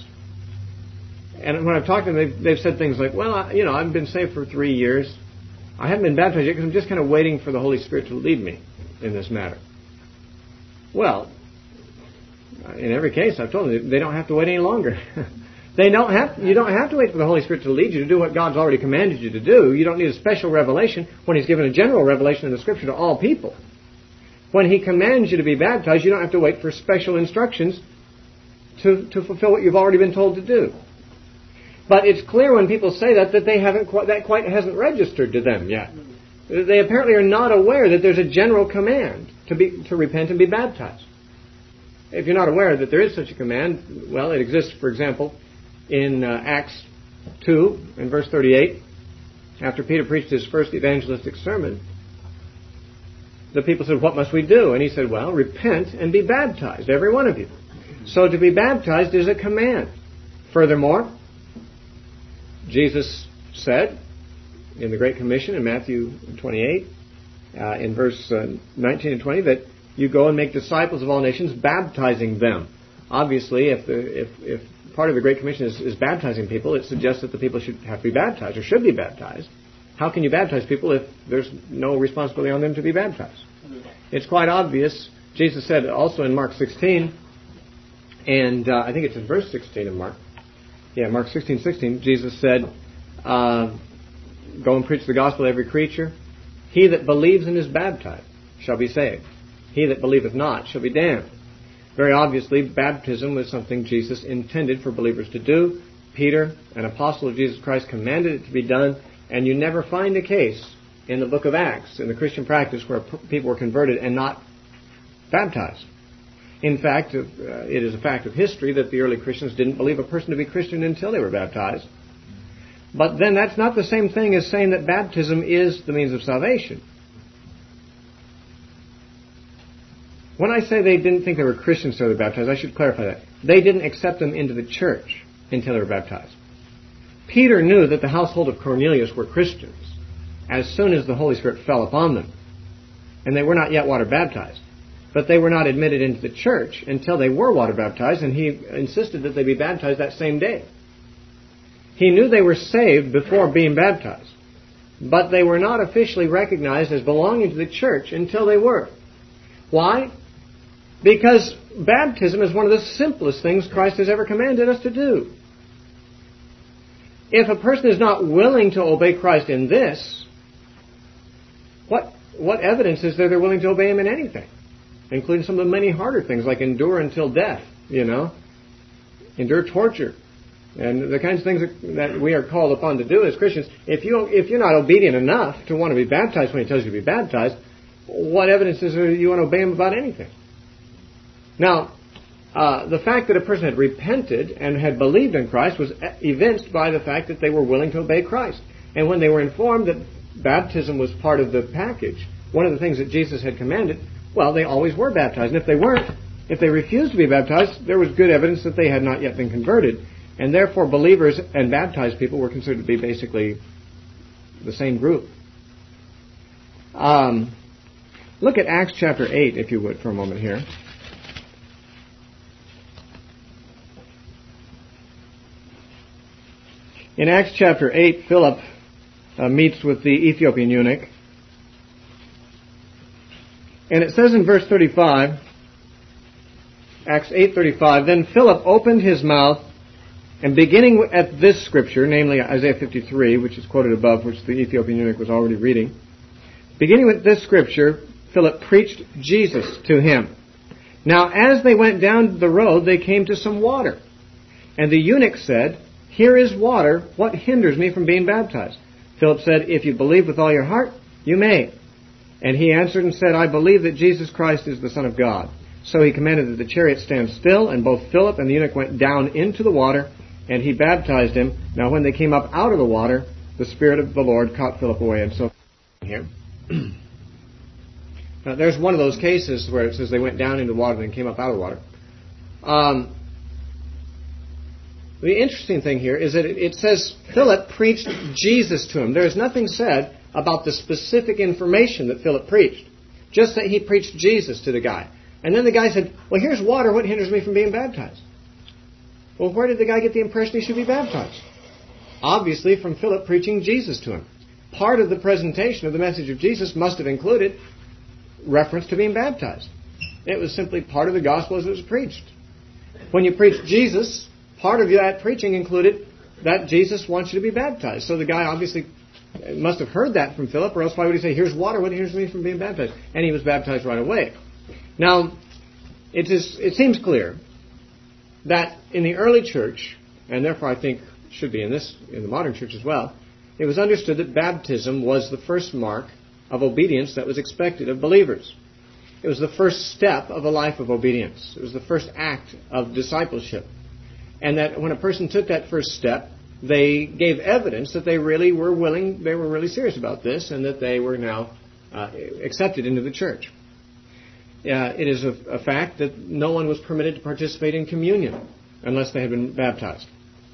And when I've talked to them, they've said things like, well, I've been saved for 3 years. I haven't been baptized yet because I'm just kind of waiting for the Holy Spirit to lead me in this matter. Well, In every case, I've told them they don't have to wait any longer. You don't have to wait for the Holy Spirit to lead you to do what God's already commanded you to do. You don't need a special revelation when He's given a general revelation in the Scripture to all people. When He commands you to be baptized, you don't have to wait for special instructions to fulfill what you've already been told to do. But it's clear when people say that they haven't that quite hasn't registered to them yet. They apparently are not aware that there's a general command to repent and be baptized. If you're not aware that there is such a command, well, it exists, for example, in Acts 2, in verse 38, after Peter preached his first evangelistic sermon, the people said, "What must we do?" And he said, "Well, repent and be baptized, every one of you." So to be baptized is a command. Furthermore, Jesus said in the Great Commission in Matthew 28, in verse 19 and 20, that you go and make disciples of all nations, baptizing them. Obviously, if part of the Great Commission is baptizing people, it suggests that the people should have to be baptized or should be baptized. How can you baptize people if there's no responsibility on them to be baptized? It's quite obvious. Jesus said also in Mark 16, and I think it's in verse 16 of Mark. Yeah, Mark 16:16, Jesus said, "Go and preach the gospel to every creature. He that believes and is baptized shall be saved. He that believeth not shall be damned." Very obviously, baptism was something Jesus intended for believers to do. Peter, an apostle of Jesus Christ, commanded it to be done, and you never find a case in the book of Acts, in the Christian practice, where people were converted and not baptized. In fact, it is a fact of history that the early Christians didn't believe a person to be Christian until they were baptized. But then that's not the same thing as saying that baptism is the means of salvation. When I say they didn't think they were Christians until they were baptized, I should clarify that. They didn't accept them into the church until they were baptized. Peter knew that the household of Cornelius were Christians as soon as the Holy Spirit fell upon them. And they were not yet water baptized. But they were not admitted into the church until they were water baptized, and he insisted that they be baptized that same day. He knew they were saved before being baptized, but they were not officially recognized as belonging to the church until they were. Why? Because baptism is one of the simplest things Christ has ever commanded us to do. If a person is not willing to obey Christ in this, what evidence is there they're willing to obey Him in anything? Including some of the many harder things like endure until death, endure torture, and the kinds of things that we are called upon to do as Christians. If you're not obedient enough to want to be baptized when He tells you to be baptized, what evidence is there you want to obey Him about anything? Now, the fact that a person had repented and had believed in Christ was evinced by the fact that they were willing to obey Christ. And when they were informed that baptism was part of the package, one of the things that Jesus had commanded, well, they always were baptized. And if they weren't, if they refused to be baptized, there was good evidence that they had not yet been converted. And therefore, believers and baptized people were considered to be basically the same group. Look at Acts chapter 8, if you would, for a moment here. In Acts chapter 8, Philip meets with the Ethiopian eunuch. And it says in verse 35, Acts 8:35, "Then Philip opened his mouth, and beginning at this scripture," namely Isaiah 53, which is quoted above, which the Ethiopian eunuch was already reading, beginning with this scripture, Philip preached Jesus to him. Now as they went down the road, they came to some water. And the eunuch said, 'Here is water. What hinders me from being baptized?' Philip said, 'If you believe with all your heart, you may.' And he answered and said, 'I believe that Jesus Christ is the Son of God.' So he commanded that the chariot stand still, and both Philip and the eunuch went down into the water, and he baptized him. Now when they came up out of the water, the Spirit of the Lord caught Philip away." And so here. Now there's one of those cases where it says they went down into the water and came up out of the water. The interesting thing here is that it says Philip preached Jesus to him. There is nothing said about the specific information that Philip preached. Just that he preached Jesus to the guy. And then the guy said, "Well, here's water. What hinders me from being baptized?" Well, where did the guy get the impression he should be baptized? Obviously from Philip preaching Jesus to him. Part of the presentation of the message of Jesus must have included reference to being baptized. It was simply part of the gospel as it was preached. When you preach Jesus, part of that preaching included that Jesus wants you to be baptized. So the guy obviously must have heard that from Philip, or else why would he say, here's water, what hinders me from being baptized? And he was baptized right away. Now, it seems clear that in the early church, and therefore I think should be in the modern church as well, it was understood that baptism was the first mark of obedience that was expected of believers. It was the first step of a life of obedience. It was the first act of discipleship. And that when a person took that first step, they gave evidence that they really were willing, they were really serious about this, and that they were now accepted into the church. It is a fact that no one was permitted to participate in communion unless they had been baptized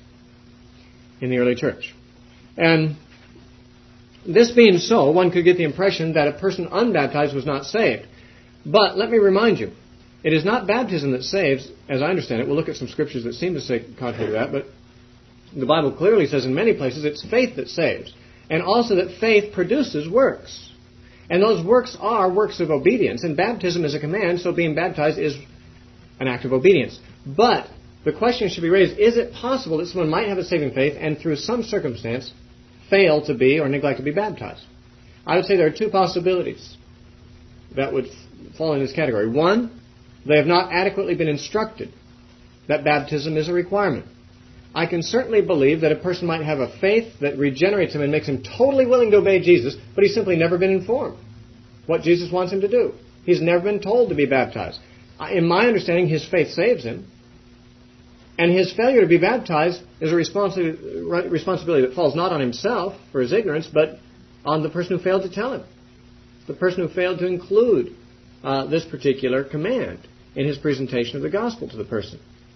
in the early church. And this being so, one could get the impression that a person unbaptized was not saved. But let me remind you, it is not baptism that saves, as I understand it. We'll look at some scriptures that seem to say contrary to that, but the Bible clearly says in many places it's faith that saves, and also that faith produces works. And those works are works of obedience, and baptism is a command, so being baptized is an act of obedience. But the question should be raised, is it possible that someone might have a saving faith and through some circumstance fail to be or neglect to be baptized? I would say there are two possibilities that would fall in this category. One, they have not adequately been instructed that baptism is a requirement. I can certainly believe that a person might have a faith that regenerates him and makes him totally willing to obey Jesus, but he's simply never been informed what Jesus wants him to do. He's never been told to be baptized. In my understanding, his faith saves him. And his failure to be baptized is a responsibility that falls not on himself for his ignorance, but on the person who failed to tell him. The person who failed to include this particular command in his presentation of the gospel to the person.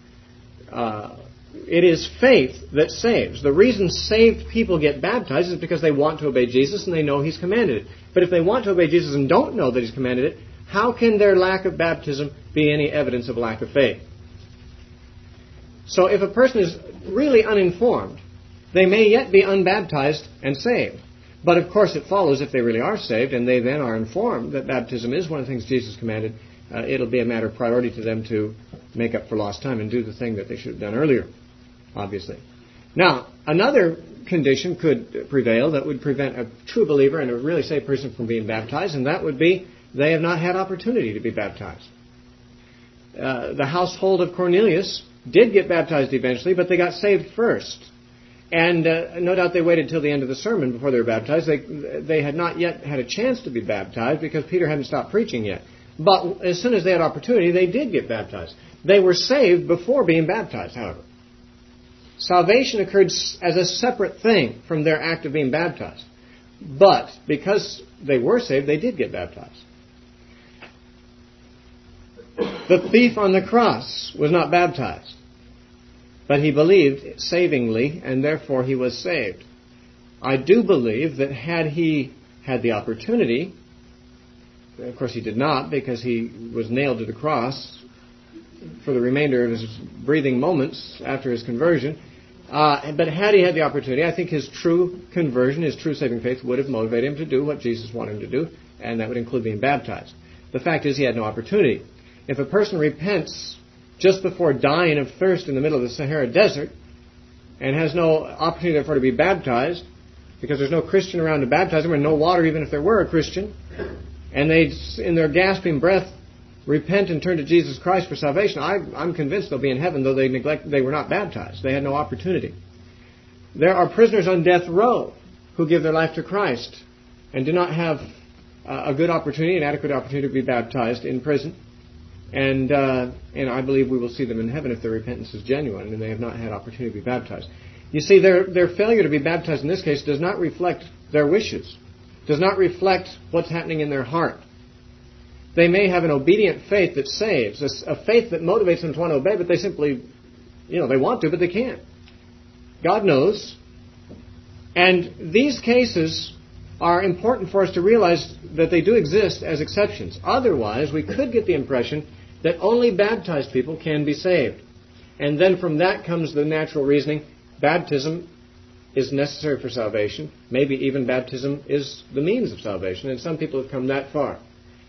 It is faith that saves. The reason saved people get baptized is because they want to obey Jesus and they know He's commanded it. But if they want to obey Jesus and don't know that He's commanded it, how can their lack of baptism be any evidence of lack of faith? So if a person is really uninformed, they may yet be unbaptized and saved. But of course it follows if they really are saved and they then are informed that baptism is one of the things Jesus commanded, it'll be a matter of priority to them to make up for lost time and do the thing that they should have done earlier, obviously. Now, another condition could prevail that would prevent a true believer and a really saved person from being baptized, and that would be they have not had opportunity to be baptized. The household of Cornelius did get baptized eventually, but they got saved first. And no doubt they waited till the end of the sermon before they were baptized. They had not yet had a chance to be baptized because Peter hadn't stopped preaching yet. But as soon as they had opportunity, they did get baptized. They were saved before being baptized, however. Salvation occurred as a separate thing from their act of being baptized. But because they were saved, they did get baptized. The thief on the cross was not baptized, but he believed savingly, and therefore he was saved. I do believe that had he had the opportunity, of course he did not because he was nailed to the cross for the remainder of his breathing moments after his conversion, but had he had the opportunity, I think his true conversion, his true saving faith would have motivated him to do what Jesus wanted him to do, and that would include being baptized. The fact is he had no opportunity. If a person repents just before dying of thirst in the middle of the Sahara Desert and has no opportunity, therefore, to be baptized because there's no Christian around to baptize him and no water even if there were a Christian, and they, in their gasping breath, repent and turn to Jesus Christ for salvation, I'm convinced they'll be in heaven, though they were not baptized. They had no opportunity. There are prisoners on death row who give their life to Christ and do not have a good opportunity, an adequate opportunity to be baptized in prison. And I believe we will see them in heaven if their repentance is genuine and they have not had opportunity to be baptized. You see, their failure to be baptized in this case does not reflect their wishes, does not reflect what's happening in their heart. They may have an obedient faith that saves, a faith that motivates them to want to obey, but they simply, they want to, but they can't. God knows. And these cases are important for us to realize that they do exist as exceptions. Otherwise, we could get the impression that only baptized people can be saved. And then from that comes the natural reasoning, baptism is necessary for salvation. Maybe even baptism is the means of salvation, and some people have come that far.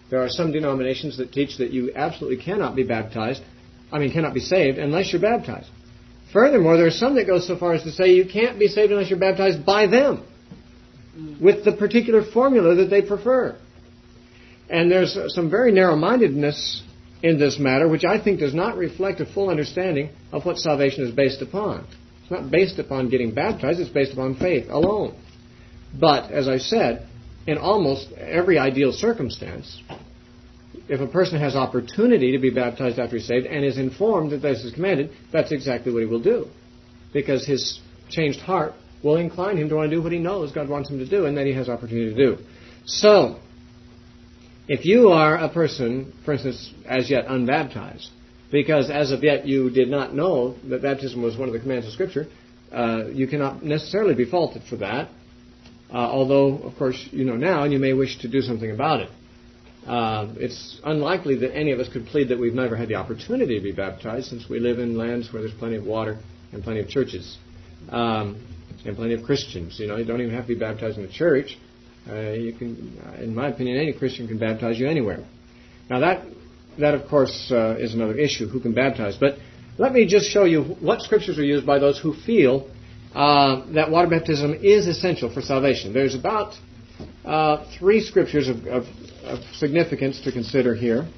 There are some denominations that teach that you absolutely cannot be cannot be saved unless you're baptized. Furthermore, there are some that go so far as to say you can't be saved unless you're baptized by them, with the particular formula that they prefer. And there's some very narrow-mindedness in this matter, which I think does not reflect a full understanding of what salvation is based upon. It's not based upon getting baptized, it's based upon faith alone. But, as I said, in almost every ideal circumstance, if a person has opportunity to be baptized after he's saved and is informed that this is commanded, that's exactly what he will do. Because his changed heart will incline him to want to do what he knows God wants him to do and that he has opportunity to do. So, if you are a person, for instance, as yet unbaptized, because as of yet you did not know that baptism was one of the commands of Scripture, you cannot necessarily be faulted for that, although, of course, you know now and you may wish to do something about it. It's unlikely that any of us could plead that we've never had the opportunity to be baptized, since we live in lands where there's plenty of water and plenty of churches and plenty of Christians. You know, you don't even have to be baptized in a church. You can, in my opinion, any Christian can baptize you anywhere. Now that of course is another issue, who can baptize. But let me just show you what scriptures are used by those who feel that water baptism is essential for salvation. There's about 3 scriptures of significance to consider here.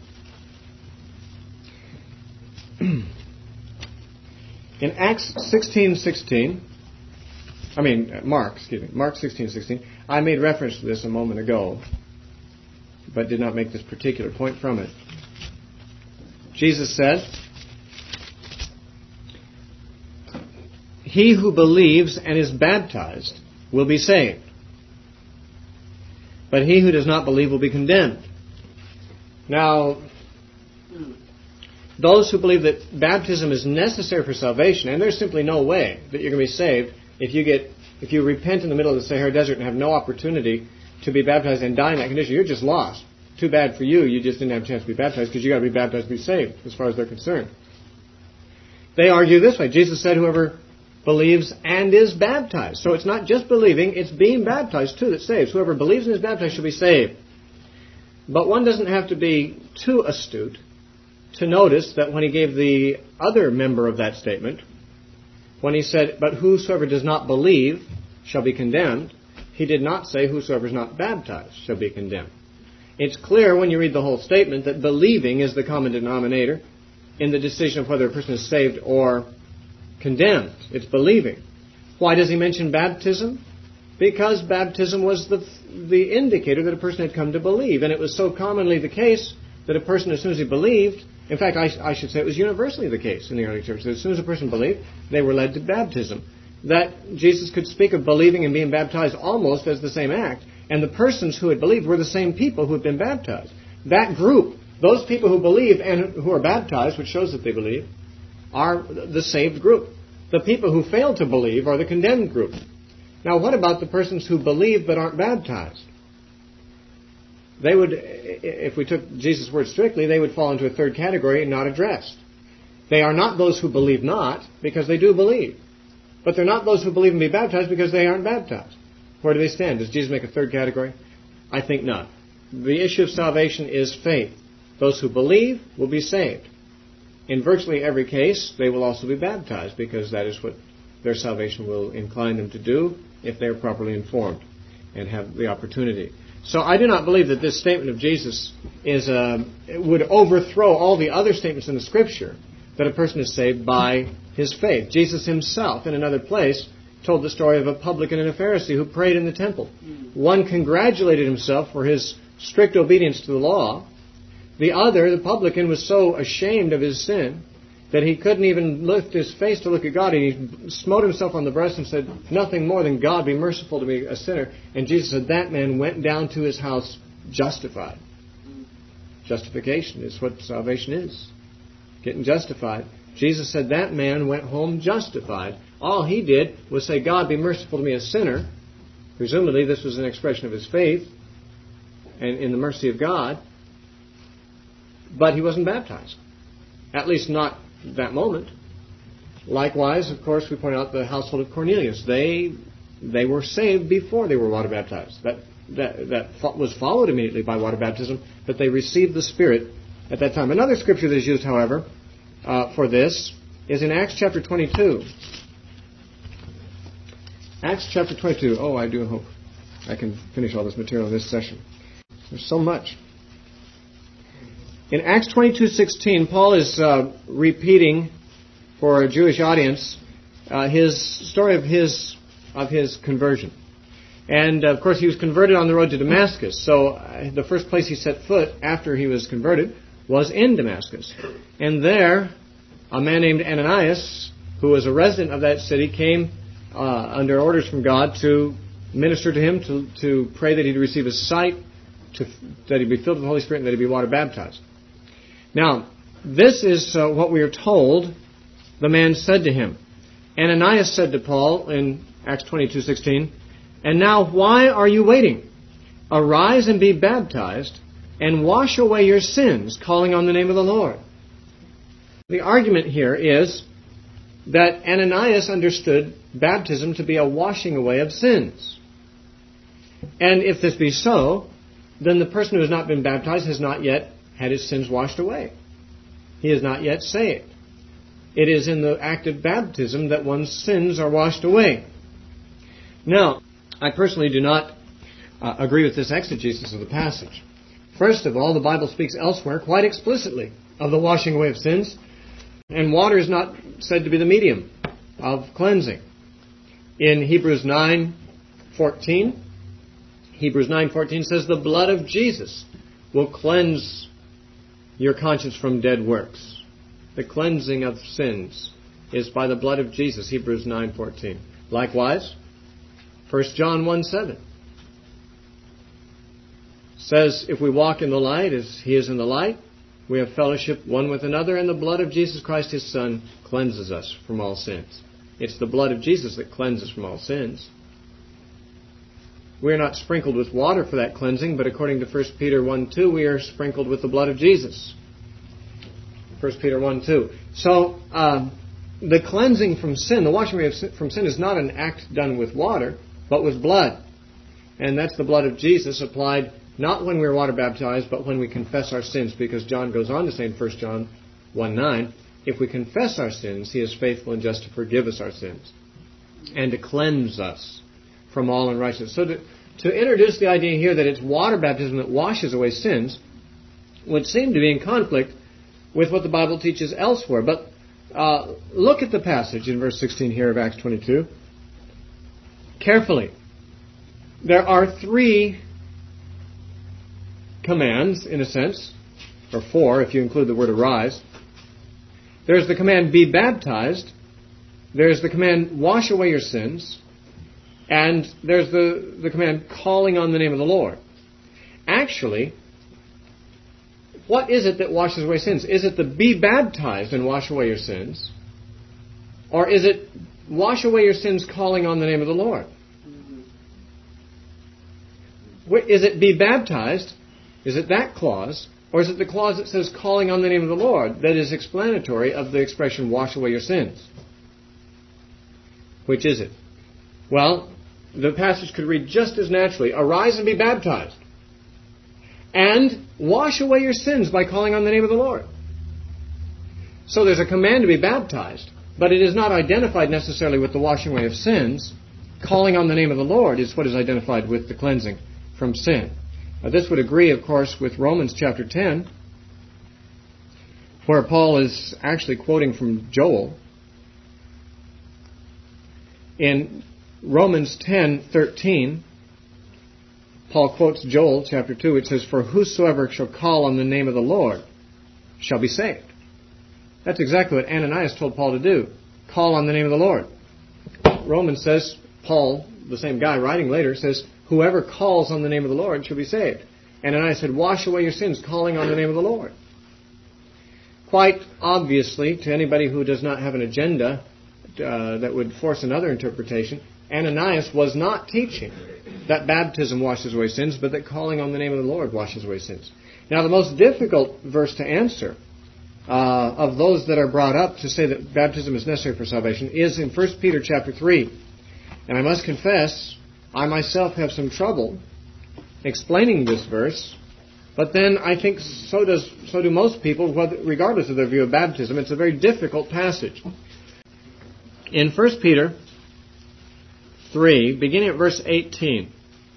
In Mark 16:16, I made reference to this a moment ago, but did not make this particular point from it. Jesus said, "He who believes and is baptized will be saved, but he who does not believe will be condemned." Now, those who believe that baptism is necessary for salvation, and there's simply no way that you're going to be saved if you repent in the middle of the Sahara Desert and have no opportunity to be baptized and die in that condition, you're just lost. Too bad for you, you just didn't have a chance to be baptized, because you've got to be baptized to be saved, as far as they're concerned. They argue this way. Jesus said, "Whoever believes and is baptized." So it's not just believing, it's being baptized too that saves. Whoever believes and is baptized shall be saved. But one doesn't have to be too astute to notice that when he gave the other member of that statement, when he said, "But whosoever does not believe shall be condemned," he did not say, "Whosoever is not baptized shall be condemned." It's clear when you read the whole statement that believing is the common denominator in the decision of whether a person is saved or condemned. It's believing. Why does he mention baptism? Because baptism was the indicator that a person had come to believe. And it was so commonly the case that a person, as soon as he believed, in fact, I should say it was universally the case in the early church, that as soon as a person believed, they were led to baptism. That Jesus could speak of believing and being baptized almost as the same act. And the persons who had believed were the same people who had been baptized. That group, those people who believe and who are baptized, which shows that they believe, are the saved group. The people who fail to believe are the condemned group. Now, what about the persons who believe but aren't baptized? They would, if we took Jesus' words strictly, they would fall into a third category and not addressed. They are not those who believe not, because they do believe. But they're not those who believe and be baptized because they aren't baptized. Where do they stand? Does Jesus make a third category? I think not. The issue of salvation is faith. Those who believe will be saved. In virtually every case, they will also be baptized, because that is what their salvation will incline them to do if they're properly informed and have the opportunity. So I do not believe that this statement of Jesus would overthrow all the other statements in the Scripture that a person is saved by his faith. Jesus himself, in another place, told the story of a publican and a Pharisee who prayed in the temple. One congratulated himself for his strict obedience to the law. The other, the publican, was so ashamed of his sin that he couldn't even lift his face to look at God. He smote himself on the breast and said, "Nothing more than God, be merciful to me, a sinner." And Jesus said, that man went down to his house justified. Justification is what salvation is. Getting justified. Jesus said that man went home justified. All he did was say, "God, be merciful to me, a sinner." Presumably this was an expression of his faith and in the mercy of God. But he wasn't baptized. At least not that moment. Likewise, of course, we point out the household of Cornelius. They were saved before they were water baptized. was followed immediately by water baptism, but they received the Spirit at that time. Another scripture that is used, however, for this is in Acts chapter 22. Acts chapter 22. Oh, I do hope I can finish all this material in this session. There's so much. In Acts 22:16, Paul is repeating for a Jewish audience his story of his conversion. And, of course, he was converted on the road to Damascus. So the first place he set foot after he was converted was in Damascus. And there, a man named Ananias, who was a resident of that city, came under orders from God to minister to him, to pray that he'd receive his sight, that he'd be filled with the Holy Spirit, and that he'd be water baptized. Now, this is what we are told the man said to him. Ananias said to Paul in Acts 22:16, "And now why are you waiting? Arise and be baptized, and wash away your sins, calling on the name of the Lord." The argument here is that Ananias understood baptism to be a washing away of sins. And if this be so, then the person who has not been baptized has not yet had his sins washed away. He is not yet saved. It is in the act of baptism that one's sins are washed away. Now, I personally do not agree with this exegesis of the passage. First of all, the Bible speaks elsewhere quite explicitly of the washing away of sins, and water is not said to be the medium of cleansing. In Hebrews 9:14 says, "The blood of Jesus will cleanse your conscience from dead works." The cleansing of sins is by the blood of Jesus, Hebrews 9:14. Likewise, 1 John 1:7 says, "If we walk in the light as He is in the light, we have fellowship one with another, and the blood of Jesus Christ, His Son, cleanses us from all sins." It's the blood of Jesus that cleanses from all sins. We are not sprinkled with water for that cleansing, but according to 1 Peter 1:2, we are sprinkled with the blood of Jesus. 1 Peter 1:2. So, the cleansing from sin, the washing away from sin, is not an act done with water, but with blood. And that's the blood of Jesus applied not when we're water baptized, but when we confess our sins, because John goes on to say in 1 John 1:9, if we confess our sins, He is faithful and just to forgive us our sins and to cleanse us from all unrighteousness. So to introduce the idea here that it's water baptism that washes away sins would seem to be in conflict with what the Bible teaches elsewhere. But look at the passage in verse 16 here of Acts 22 carefully. There are three commands, in a sense, or four if you include the word arise. There's the command, be baptized. There's the command, wash away your sins. And there's the command, calling on the name of the Lord. Actually, what is it that washes away sins? Is it the be baptized and wash away your sins? Or is it wash away your sins calling on the name of the Lord? Is it be baptized? Is it that clause? Or is it the clause that says calling on the name of the Lord that is explanatory of the expression wash away your sins? Which is it? Well, the passage could read just as naturally, arise and be baptized, and wash away your sins by calling on the name of the Lord. So there's a command to be baptized, but it is not identified necessarily with the washing away of sins. Calling on the name of the Lord is what is identified with the cleansing from sin. Now, this would agree, of course, with Romans chapter 10, where Paul is actually quoting from Joel. In Romans 10:13, Paul quotes Joel chapter 2. It says, "For whosoever shall call on the name of the Lord shall be saved." That's exactly what Ananias told Paul to do. Call on the name of the Lord. Romans says, Paul, the same guy writing later, says, whoever calls on the name of the Lord shall be saved. Ananias said, wash away your sins, calling on the name of the Lord. Quite obviously, to anybody who does not have an agenda that would force another interpretation, Ananias was not teaching that baptism washes away sins, but that calling on the name of the Lord washes away sins. Now, the most difficult verse to answer of those that are brought up to say that baptism is necessary for salvation is in 1 Peter chapter 3. And I must confess, I myself have some trouble explaining this verse, but then I think so do most people, regardless of their view of baptism. It's a very difficult passage. In 1 Peter 3, beginning at verse 18,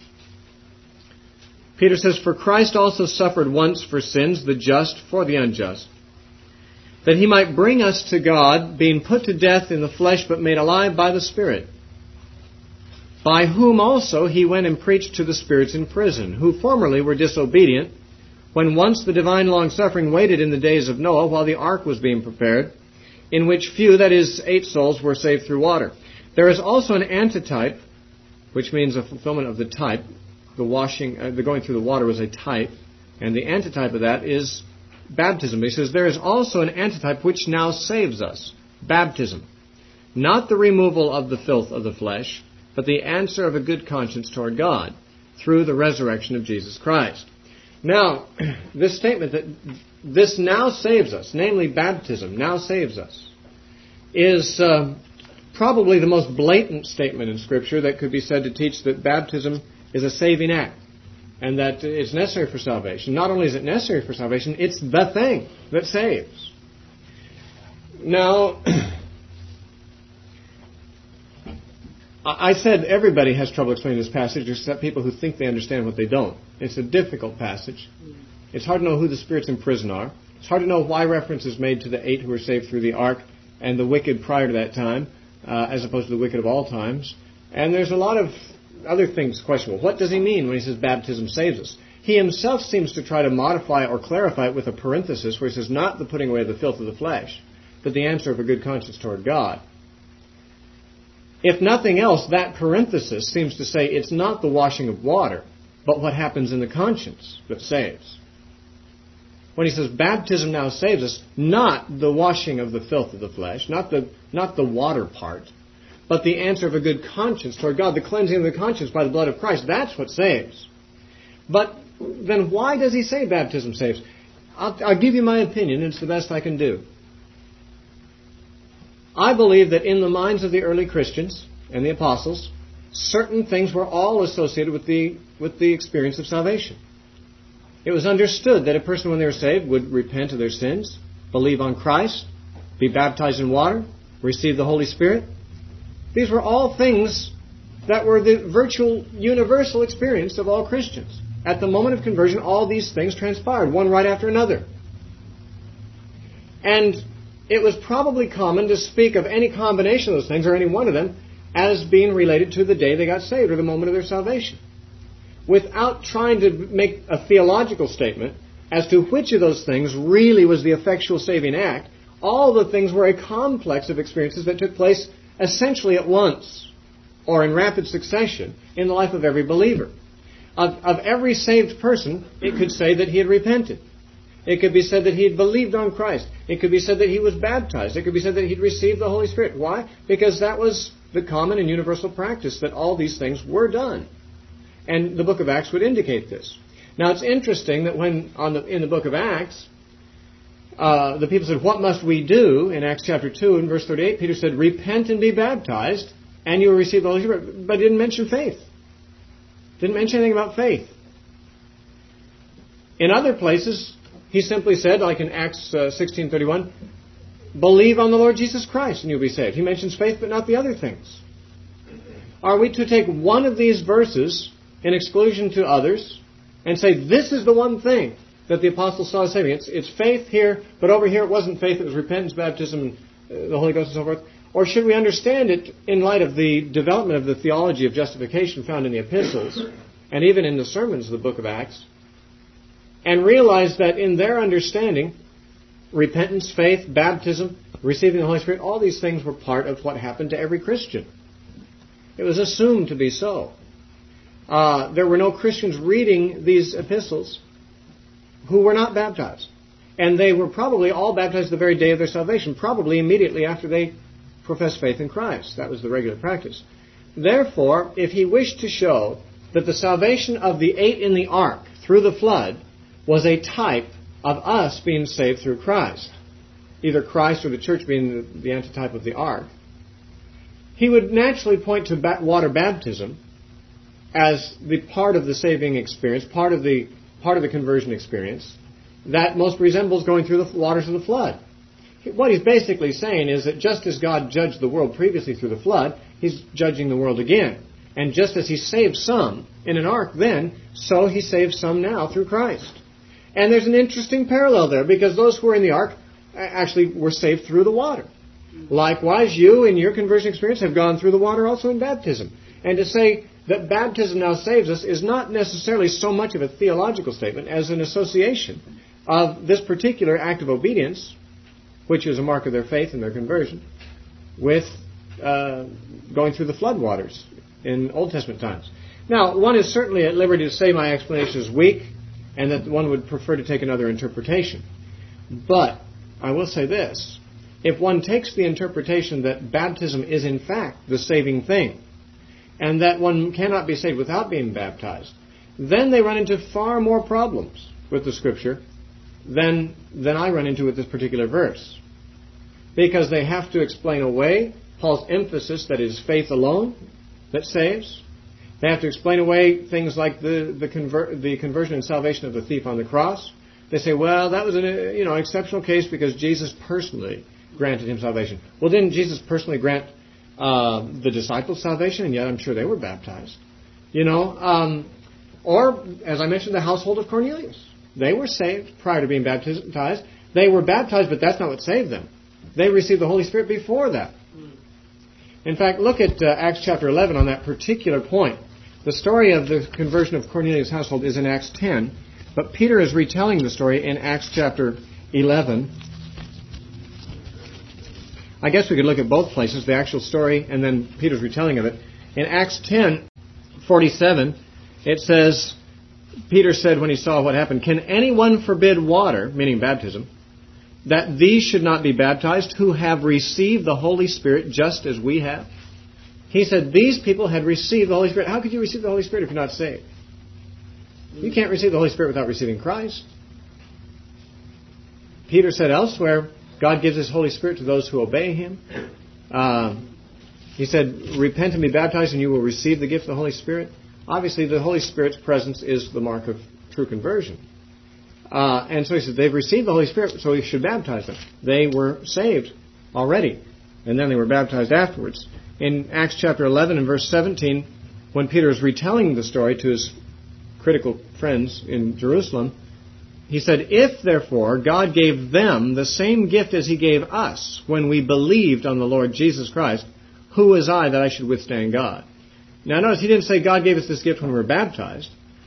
Peter says, "For Christ also suffered once for sins, the just for the unjust, that he might bring us to God, being put to death in the flesh, but made alive by the Spirit, by whom also he went and preached to the spirits in prison, who formerly were disobedient, when once the divine long-suffering waited in the days of Noah, while the ark was being prepared, in which few, that is, 8 souls, were saved through water. There is also an antitype," which means a fulfillment of the type. The washing, the going through the water was a type, and the antitype of that is baptism. He says, "There is also an antitype which now saves us, baptism, not the removal of the filth of the flesh, but the answer of a good conscience toward God, through the resurrection of Jesus Christ." Now, this statement that this now saves us, namely baptism now saves us, is probably the most blatant statement in Scripture that could be said to teach that baptism is a saving act, and that it's necessary for salvation. Not only is it necessary for salvation, it's the thing that saves. Now, I said everybody has trouble explaining this passage except people who think they understand what they don't. It's a difficult passage. It's hard to know who the spirits in prison are. It's hard to know why reference is made to the 8 who were saved through the ark and the wicked prior to that time, as opposed to the wicked of all times. And there's a lot of other things questionable. What does he mean when he says baptism saves us? He himself seems to try to modify or clarify it with a parenthesis where he says not the putting away of the filth of the flesh, but the answer of a good conscience toward God. If nothing else, that parenthesis seems to say it's not the washing of water, but what happens in the conscience that saves. When he says baptism now saves us, not the washing of the filth of the flesh, not the water part, but the answer of a good conscience toward God, the cleansing of the conscience by the blood of Christ, that's what saves. But then why does he say baptism saves? I'll give you my opinion, and it's the best I can do. I believe that in the minds of the early Christians and the apostles, certain things were all associated with the experience of salvation. It was understood that a person, when they were saved, would repent of their sins, believe on Christ, be baptized in water, receive the Holy Spirit. These were all things that were the virtual universal experience of all Christians. At the moment of conversion, all these things transpired, one right after another. And it was probably common to speak of any combination of those things, or any one of them, as being related to the day they got saved, or the moment of their salvation, without trying to make a theological statement as to which of those things really was the effectual saving act. All the things were a complex of experiences that took place essentially at once, or in rapid succession, in the life of every believer. Of every saved person, it could say that he had repented. It could be said that he had believed on Christ. It could be said that he was baptized. It could be said that he'd received the Holy Spirit. Why? Because that was the common and universal practice, that all these things were done. And the book of Acts would indicate this. Now, it's interesting that when in the book of Acts, the people said, "What must we do?" In Acts chapter 2 and verse 38, Peter said, "Repent and be baptized, and you will receive the Holy Spirit." But didn't mention faith. Didn't mention anything about faith. In other places, he simply said, like in Acts 16:31, "Believe on the Lord Jesus Christ, and you'll be saved." He mentions faith, but not the other things. Are we to take one of these verses in exclusion to others and say, this is the one thing that the apostles saw as saving? It's faith here, but over here it wasn't faith, it was repentance, baptism, and the Holy Ghost and so forth. Or should we understand it in light of the development of the theology of justification found in the epistles, and even in the sermons of the book of Acts, and realize that in their understanding, repentance, faith, baptism, receiving the Holy Spirit, all these things were part of what happened to every Christian. It was assumed to be so. There were no Christians reading these epistles who were not baptized. And they were probably all baptized the very day of their salvation, probably immediately after they professed faith in Christ. That was the regular practice. Therefore, if he wished to show that the salvation of the 8 in the ark through the flood was a type of us being saved through Christ, either Christ or the church being the antitype of the ark, he would naturally point to water baptism as the part of the saving experience, part of the conversion experience, that most resembles going through the waters of the flood. What he's basically saying is that just as God judged the world previously through the flood, he's judging the world again. And just as he saved some in an ark then, so he saves some now through Christ. And there's an interesting parallel there, because those who were in the ark actually were saved through the water. Likewise, you in your conversion experience have gone through the water also in baptism. And to say that baptism now saves us is not necessarily so much of a theological statement as an association of this particular act of obedience, which is a mark of their faith and their conversion, with going through the flood waters in Old Testament times. Now, one is certainly at liberty to say my explanation is weak and that one would prefer to take another interpretation. But I will say this. If one takes the interpretation that baptism is in fact the saving thing, and that one cannot be saved without being baptized, then they run into far more problems with the Scripture than I run into with this particular verse. Because they have to explain away Paul's emphasis that it is faith alone that saves. They have to explain away things like the conversion and salvation of the thief on the cross. They say, well, that was an exceptional case because Jesus personally granted him salvation. Well, didn't Jesus personally grant the disciples salvation? And yet I'm sure they were baptized. Or, as I mentioned, the household of Cornelius. They were saved prior to being baptized. They were baptized, but that's not what saved them. They received the Holy Spirit before that. In fact, look at Acts chapter 11 on that particular point. The story of the conversion of Cornelius' household is in Acts 10, but Peter is retelling the story in Acts chapter 11. I guess we could look at both places, the actual story and then Peter's retelling of it. In Acts 10:47, it says, Peter said when he saw what happened, "Can anyone forbid water," meaning baptism, "that these should not be baptized who have received the Holy Spirit just as we have?" He said these people had received the Holy Spirit. How could you receive the Holy Spirit if you're not saved? You can't receive the Holy Spirit without receiving Christ. Peter said elsewhere, God gives His Holy Spirit to those who obey Him. He said, repent and be baptized and you will receive the gift of the Holy Spirit. Obviously, the Holy Spirit's presence is the mark of true conversion. And so he said, they've received the Holy Spirit, so we should baptize them. They were saved already, and then they were baptized afterwards. In Acts chapter 11 and verse 17, when Peter is retelling the story to his critical friends in Jerusalem, he said, "If, therefore, God gave them the same gift as He gave us when we believed on the Lord Jesus Christ, who was I that I should withstand God?" Now notice, he didn't say God gave us this gift when we were baptized.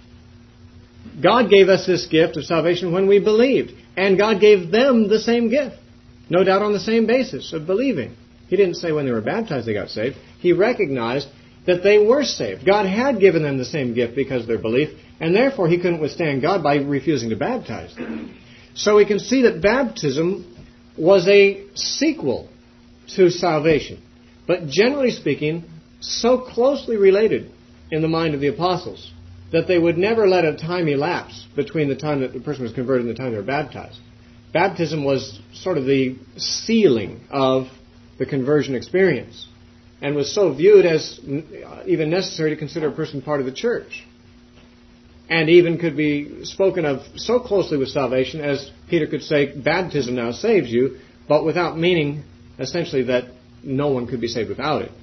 God gave us this gift of salvation when we believed. And God gave them the same gift. No doubt on the same basis of believing. He didn't say when they were baptized they got saved. He recognized that they were saved. God had given them the same gift because of their belief, and therefore He couldn't withstand God by refusing to baptize them. So we can see that baptism was a sequel to salvation. But generally speaking, so closely related in the mind of the apostles that they would never let a time elapse between the time that the person was converted and the time they were baptized. Baptism was sort of the sealing of the conversion experience and was so viewed as even necessary to consider a person part of the church. And even could be spoken of so closely with salvation as Peter could say, baptism now saves you, but without meaning essentially that no one could be saved without it.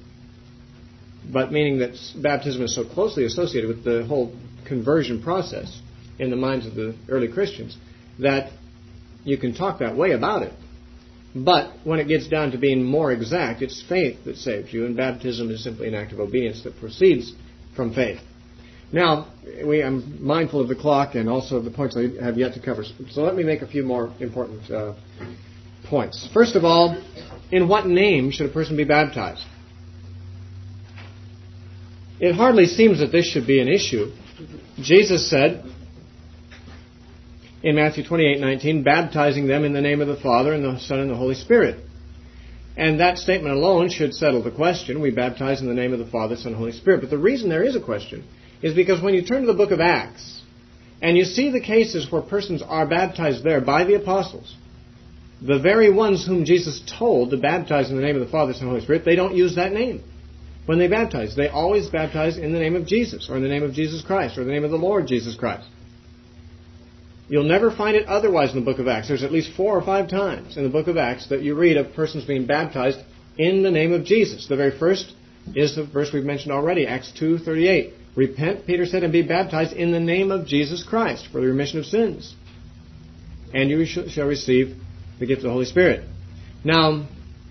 But meaning that baptism is so closely associated with the whole conversion process in the minds of the early Christians that you can talk that way about it. But when it gets down to being more exact, it's faith that saves you, and baptism is simply an act of obedience that proceeds from faith. Now, I'm mindful of the clock and also of the points I have yet to cover. So let me make a few more important points. First of all, in what name should a person be baptized? It hardly seems that this should be an issue. Jesus said in Matthew 28:19, baptizing them in the name of the Father and the Son and the Holy Spirit. And that statement alone should settle the question. We baptize in the name of the Father, Son, and Holy Spirit. But the reason there is a question is because when you turn to the book of Acts and you see the cases where persons are baptized there by the apostles, the very ones whom Jesus told to baptize in the name of the Father, Son, and Holy Spirit, they don't use that name. when they baptize. They always baptize in the name of Jesus, or in the name of Jesus Christ, or the name of the Lord Jesus Christ. You'll never find it otherwise in the book of Acts. There's at least 4 or 5 times in the book of Acts that you read of persons being baptized in the name of Jesus. The very first is the verse we've mentioned already, Acts 2:38. Repent, Peter said, and be baptized in the name of Jesus Christ for the remission of sins, and you shall receive the gift of the Holy Spirit. Now,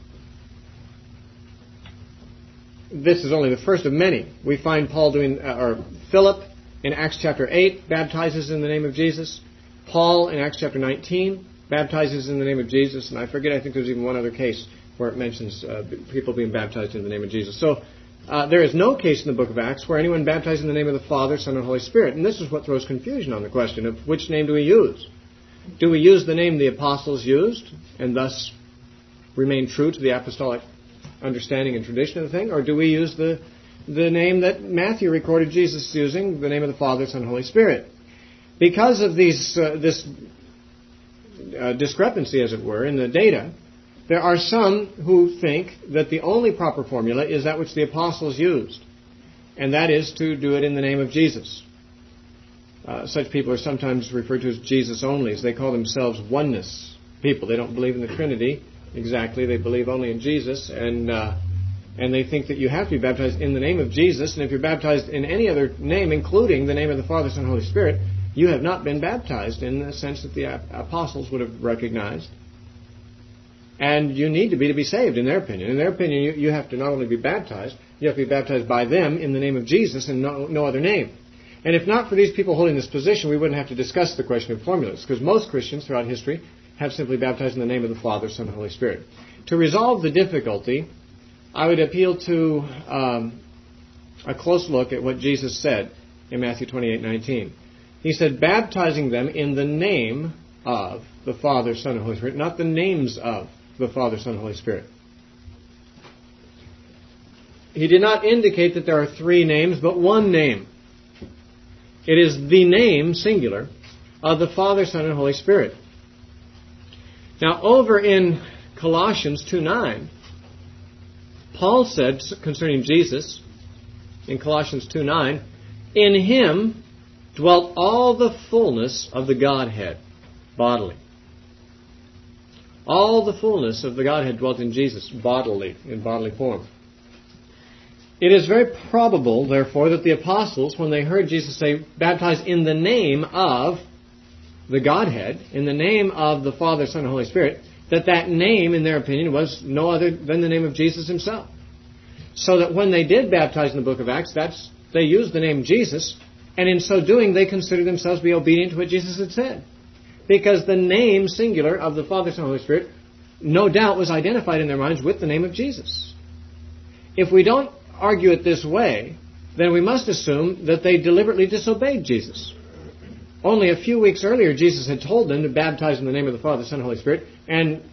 this is only the first of many. We find Paul or Philip in Acts chapter 8 baptizes in the name of Jesus. Paul in Acts chapter 19 baptizes in the name of Jesus. And I think there's even one other case where it mentions people being baptized in the name of Jesus. So there is no case in the book of Acts where anyone baptized in the name of the Father, Son, and Holy Spirit. And this is what throws confusion on the question of which name do we use. Do we use the name the apostles used and thus remain true to the apostolic understanding and tradition of the thing? Or do we use the name that Matthew recorded Jesus using, the name of the Father, Son, and Holy Spirit? Because of this discrepancy, as it were, in the data, there are some who think that the only proper formula is that which the apostles used, and that is to do it in the name of Jesus. Such people are sometimes referred to as Jesus onlys. They call themselves oneness people. They don't believe in the Trinity exactly. They believe only in Jesus, and they think that you have to be baptized in the name of Jesus, and if you're baptized in any other name, including the name of the Father, Son, and Holy Spirit, you have not been baptized in the sense that the apostles would have recognized. And you need to be saved, in their opinion. In their opinion, you have to not only be baptized, you have to be baptized by them in the name of Jesus and no other name. And if not for these people holding this position, we wouldn't have to discuss the question of formulas, because most Christians throughout history have simply baptized in the name of the Father, Son, and Holy Spirit. To resolve the difficulty, I would appeal to a close look at what Jesus said in Matthew 28:19. He said, baptizing them in the name of the Father, Son, and Holy Spirit, not the names of the Father, Son, and Holy Spirit. He did not indicate that there are 3 names, but one name. It is the name, singular, of the Father, Son, and Holy Spirit. Now, over in Colossians 2:9, Paul said concerning Jesus, in Colossians 2:9, in Him dwelt all the fullness of the Godhead, bodily. All the fullness of the Godhead dwelt in Jesus, bodily, in bodily form. It is very probable, therefore, that the apostles, when they heard Jesus say, baptize in the name of the Godhead, in the name of the Father, Son, and Holy Spirit, that name, in their opinion, was no other than the name of Jesus Himself. So that when they did baptize in the book of Acts, they used the name Jesus, and in so doing, they considered themselves to be obedient to what Jesus had said. Because the name, singular, of the Father, Son, and Holy Spirit, no doubt was identified in their minds with the name of Jesus. If we don't argue it this way, then we must assume that they deliberately disobeyed Jesus. Only a few weeks earlier, Jesus had told them to baptize in the name of the Father, Son, and Holy Spirit, and,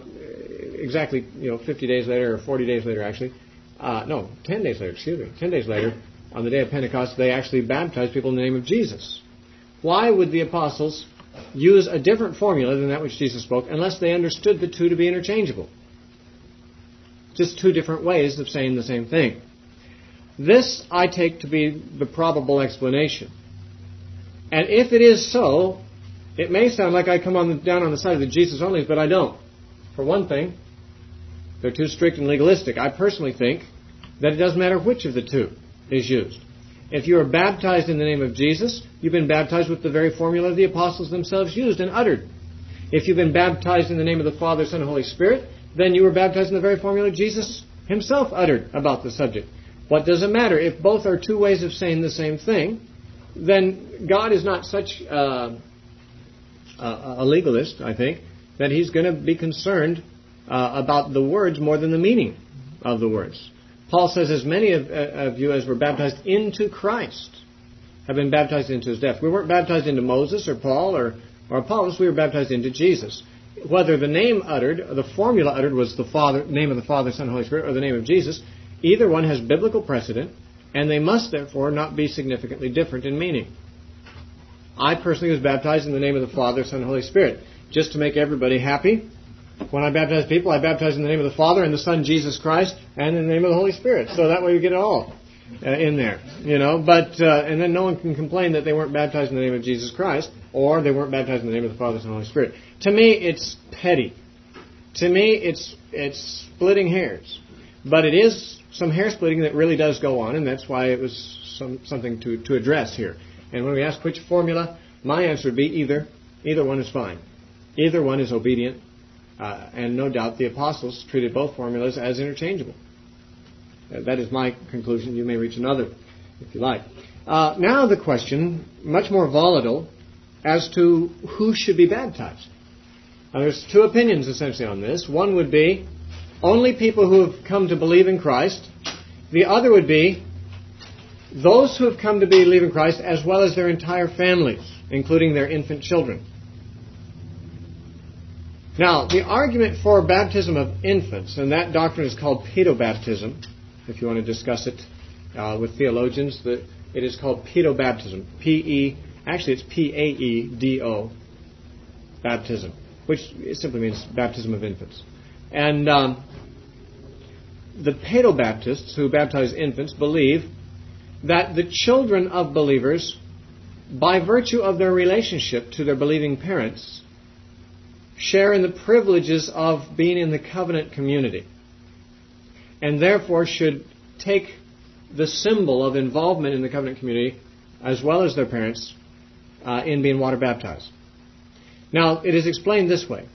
50 days later, or 40 days later, actually, 10 days later, 10 days later, on the day of Pentecost, they actually baptized people in the name of Jesus. Why would the apostles use a different formula than that which Jesus spoke unless they understood the two to be interchangeable? Just 2 different ways of saying the same thing. This I take to be the probable explanation. And if it is so, it may sound like I come down on the side of the Jesus onlys, but I don't. For one thing, they're too strict and legalistic. I personally think that it doesn't matter which of the 2 is used. If you are baptized in the name of Jesus, you've been baptized with the very formula the apostles themselves used and uttered. If you've been baptized in the name of the Father, Son, and Holy Spirit, then you were baptized in the very formula Jesus Himself uttered about the subject. What does it matter? If both are 2 ways of saying the same thing, then God is not such a legalist, I think, that He's going to be concerned about the words more than the meaning of the words. Paul says, as many of you as were baptized into Christ have been baptized into His death. We weren't baptized into Moses or Paul or Apollos. We were baptized into Jesus. Whether the name uttered, the formula uttered was the name of the Father, Son, and Holy Spirit, or the name of Jesus, either one has biblical precedent, and they must therefore not be significantly different in meaning. I personally was baptized in the name of the Father, Son, and Holy Spirit. Just to make everybody happy, When I baptize people, I baptize in the name of the Father and the Son, Jesus Christ, and in the name of the Holy Spirit. So that way we get it all in there, But and then no one can complain that they weren't baptized in the name of Jesus Christ, or they weren't baptized in the name of the Father, Son, and Holy Spirit. To me, it's petty. To me, it's splitting hairs. But it is some hair splitting that really does go on, and that's why it was something to address here. And when we ask which formula, my answer would be either. Either one is fine. Either one is obedient. And no doubt the apostles treated both formulas as interchangeable. That is my conclusion. You may reach another if you like. Now the question, much more volatile, as to who should be baptized. Now there's two opinions essentially on this. One would be only people who have come to believe in Christ. The other would be those who have come to believe in Christ as well as their entire families, including their infant children. Now, the argument for baptism of infants, and that doctrine is called pedobaptism, if you want to discuss it with theologians, it is called pedobaptism. Actually it's P-A-E-D-O, baptism, which simply means baptism of infants. And the pedobaptists who baptize infants believe that the children of believers, by virtue of their relationship to their believing parents, share in the privileges of being in the covenant community, and therefore should take the symbol of involvement in the covenant community as well as their parents in being water baptized. Now, it is explained this way.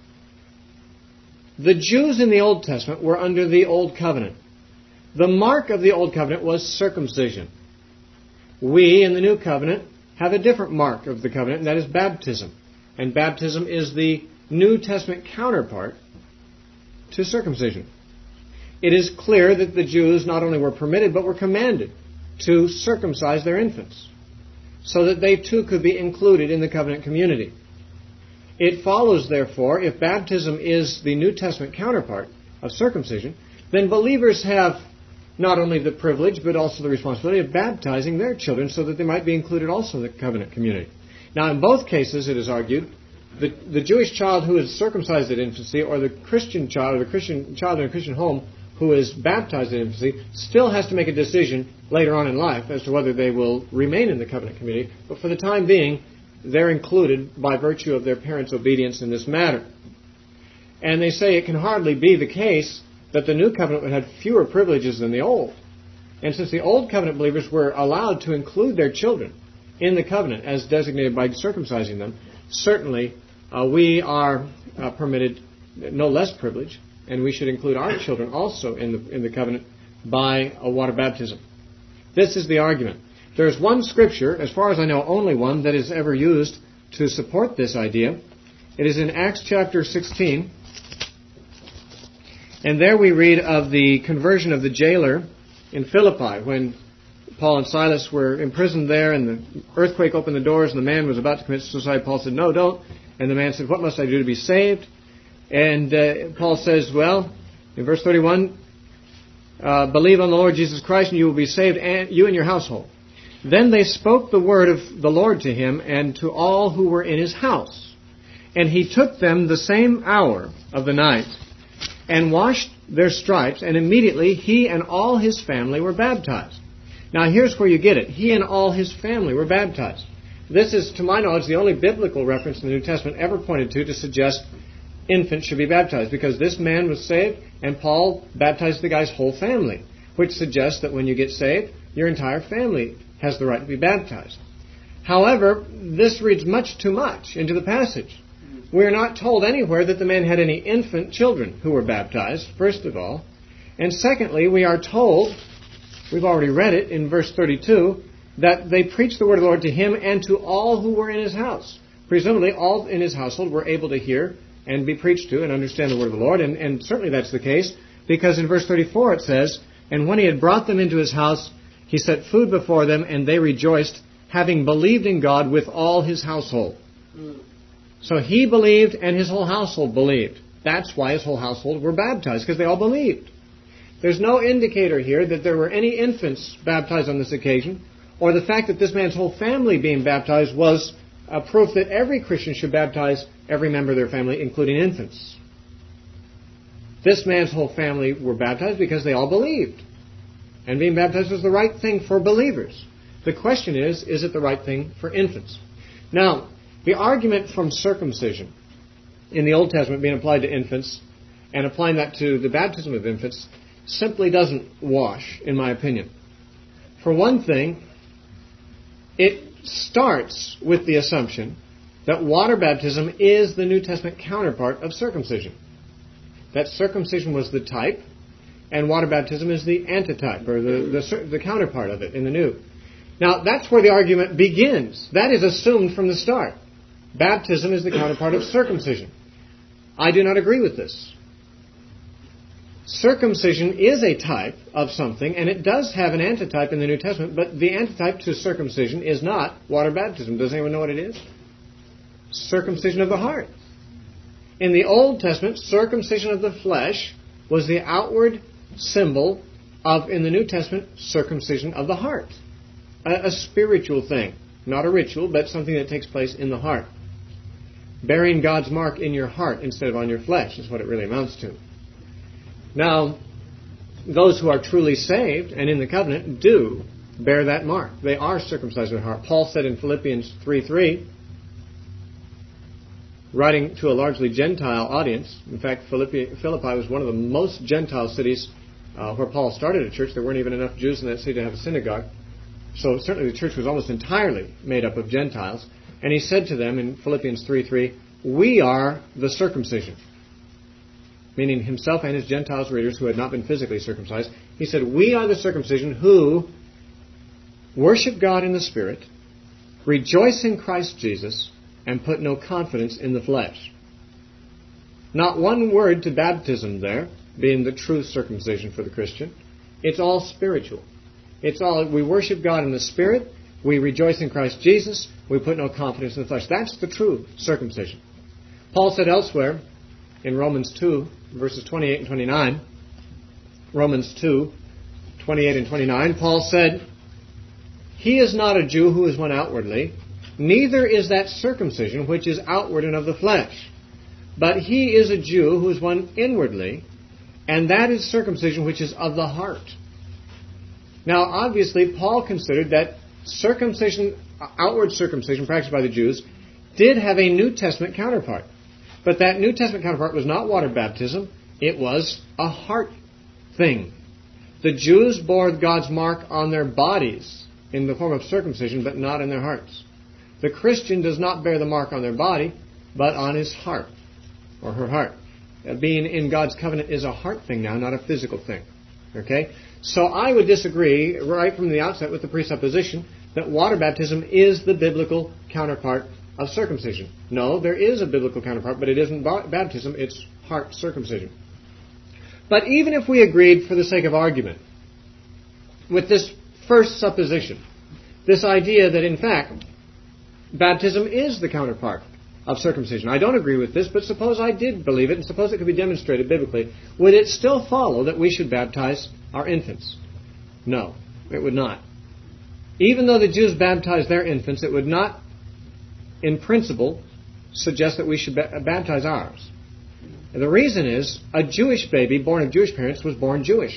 The Jews in the Old Testament were under the Old Covenant. The mark of the Old Covenant was circumcision. We, in the New Covenant, have a different mark of the covenant, and that is baptism. And baptism is the New Testament counterpart to circumcision. It is clear that the Jews not only were permitted, but were commanded to circumcise their infants, so that they too could be included in the covenant community. It follows, therefore, if baptism is the New Testament counterpart of circumcision, then believers have not only the privilege, but also the responsibility of baptizing their children so that they might be included also in the covenant community. Now, in both cases, it is argued, the Jewish child who is circumcised at infancy, or the Christian child, or the Christian child in a Christian home who is baptized at infancy, still has to make a decision later on in life as to whether they will remain in the covenant community. But for the time being, they're included by virtue of their parents' obedience in this matter. And they say it can hardly be the case that the new covenant would have fewer privileges than the old. And since the old covenant believers were allowed to include their children in the covenant as designated by circumcising them, certainly we are permitted no less privilege, and we should include our children also in the covenant by a water baptism. This is the argument. There is one scripture, as far as I know, only one that is ever used to support this idea. It is in Acts chapter 16. And there we read of the conversion of the jailer in Philippi when Paul and Silas were imprisoned there and the earthquake opened the doors and the man was about to commit suicide. Paul said, "No, don't." And the man said, "What must I do to be saved?" And Paul says, well, in verse 31, "Believe on the Lord Jesus Christ and you will be saved, and you and your household." Then they spoke the word of the Lord to him and to all who were in his house. And he took them the same hour of the night and washed their stripes, and immediately he and all his family were baptized. Now here's where you get it. He and all his family were baptized. This is, to my knowledge, the only biblical reference in the New Testament ever pointed to suggest infants should be baptized, because this man was saved and Paul baptized the guy's whole family, which suggests that when you get saved, your entire family has the right to be baptized. However, this reads much too much into the passage. We are not told anywhere that the man had any infant children who were baptized, first of all. And secondly, we are told, we've already read it in verse 32, that they preached the word of the Lord to him and to all who were in his house. Presumably, all in his household were able to hear and be preached to and understand the word of the Lord. And certainly that's the case, because in verse 34 it says, "And when he had brought them into his house, he set food before them, and they rejoiced, having believed in God with all his household." So he believed, and his whole household believed. That's why his whole household were baptized, because they all believed. There's no indicator here that there were any infants baptized on this occasion, or the fact that this man's whole family being baptized was a proof that every Christian should baptize every member of their family, including infants. This man's whole family were baptized because they all believed. And being baptized was the right thing for believers. The question is it the right thing for infants? Now, the argument from circumcision in the Old Testament being applied to infants and applying that to the baptism of infants simply doesn't wash, in my opinion. For one thing, it starts with the assumption that water baptism is the New Testament counterpart of circumcision. That circumcision was the type, and water baptism is the antitype, or the counterpart of it in the New. Now, that's where the argument begins. That is assumed from the start. Baptism is the counterpart of circumcision. I do not agree with this. Circumcision is a type of something, and it does have an antitype in the New Testament, but the antitype to circumcision is not water baptism. Does anyone know what it is? Circumcision of the heart. In the Old Testament, circumcision of the flesh was the outward symbol of, in the New Testament, circumcision of the heart. A spiritual thing. Not a ritual, but something that takes place in the heart. Bearing God's mark in your heart instead of on your flesh is what it really amounts to. Now, those who are truly saved and in the covenant do bear that mark. They are circumcised in their heart. Paul said in Philippians 3:3, writing to a largely Gentile audience. In fact, Philippi was one of the most Gentile cities where Paul started a church. There weren't even enough Jews in that city to have a synagogue. So certainly the church was almost entirely made up of Gentiles. And he said to them in Philippians 3:3, we are the circumcision. Meaning himself and his Gentiles readers who had not been physically circumcised. He said, we are the circumcision who worship God in the Spirit, rejoice in Christ Jesus, and put no confidence in the flesh. Not one word to baptism there, being the true circumcision for the Christian. It's all spiritual. It's all, we worship God in the Spirit, we rejoice in Christ Jesus, we put no confidence in the flesh. That's the true circumcision. Paul said elsewhere, in Romans 2, verses 28 and 29, Romans 2, 28 and 29, Paul said, he is not a Jew who is one outwardly, neither is that circumcision which is outward and of the flesh. But he is a Jew who is one inwardly, and that is circumcision which is of the heart. Now, obviously, Paul considered that circumcision, outward circumcision practiced by the Jews, did have a New Testament counterpart. But that New Testament counterpart was not water baptism. It was a heart thing. The Jews bore God's mark on their bodies in the form of circumcision, but not in their hearts. The Christian does not bear the mark on their body, but on his heart, or her heart. Being in God's covenant is a heart thing now, not a physical thing. Okay? So I would disagree right from the outset with the presupposition that water baptism is the biblical counterpart of circumcision. No, there is a biblical counterpart, but it isn't baptism, it's heart circumcision. But even if we agreed, for the sake of argument, with this first supposition, this idea that in fact baptism is the counterpart of circumcision. I don't agree with this, but suppose I did believe it, and suppose it could be demonstrated biblically, would it still follow that we should baptize our infants? No, it would not. Even though the Jews baptized their infants, it would not, in principle, suggest that we should baptize ours. And the reason is, a Jewish baby born of Jewish parents was born Jewish.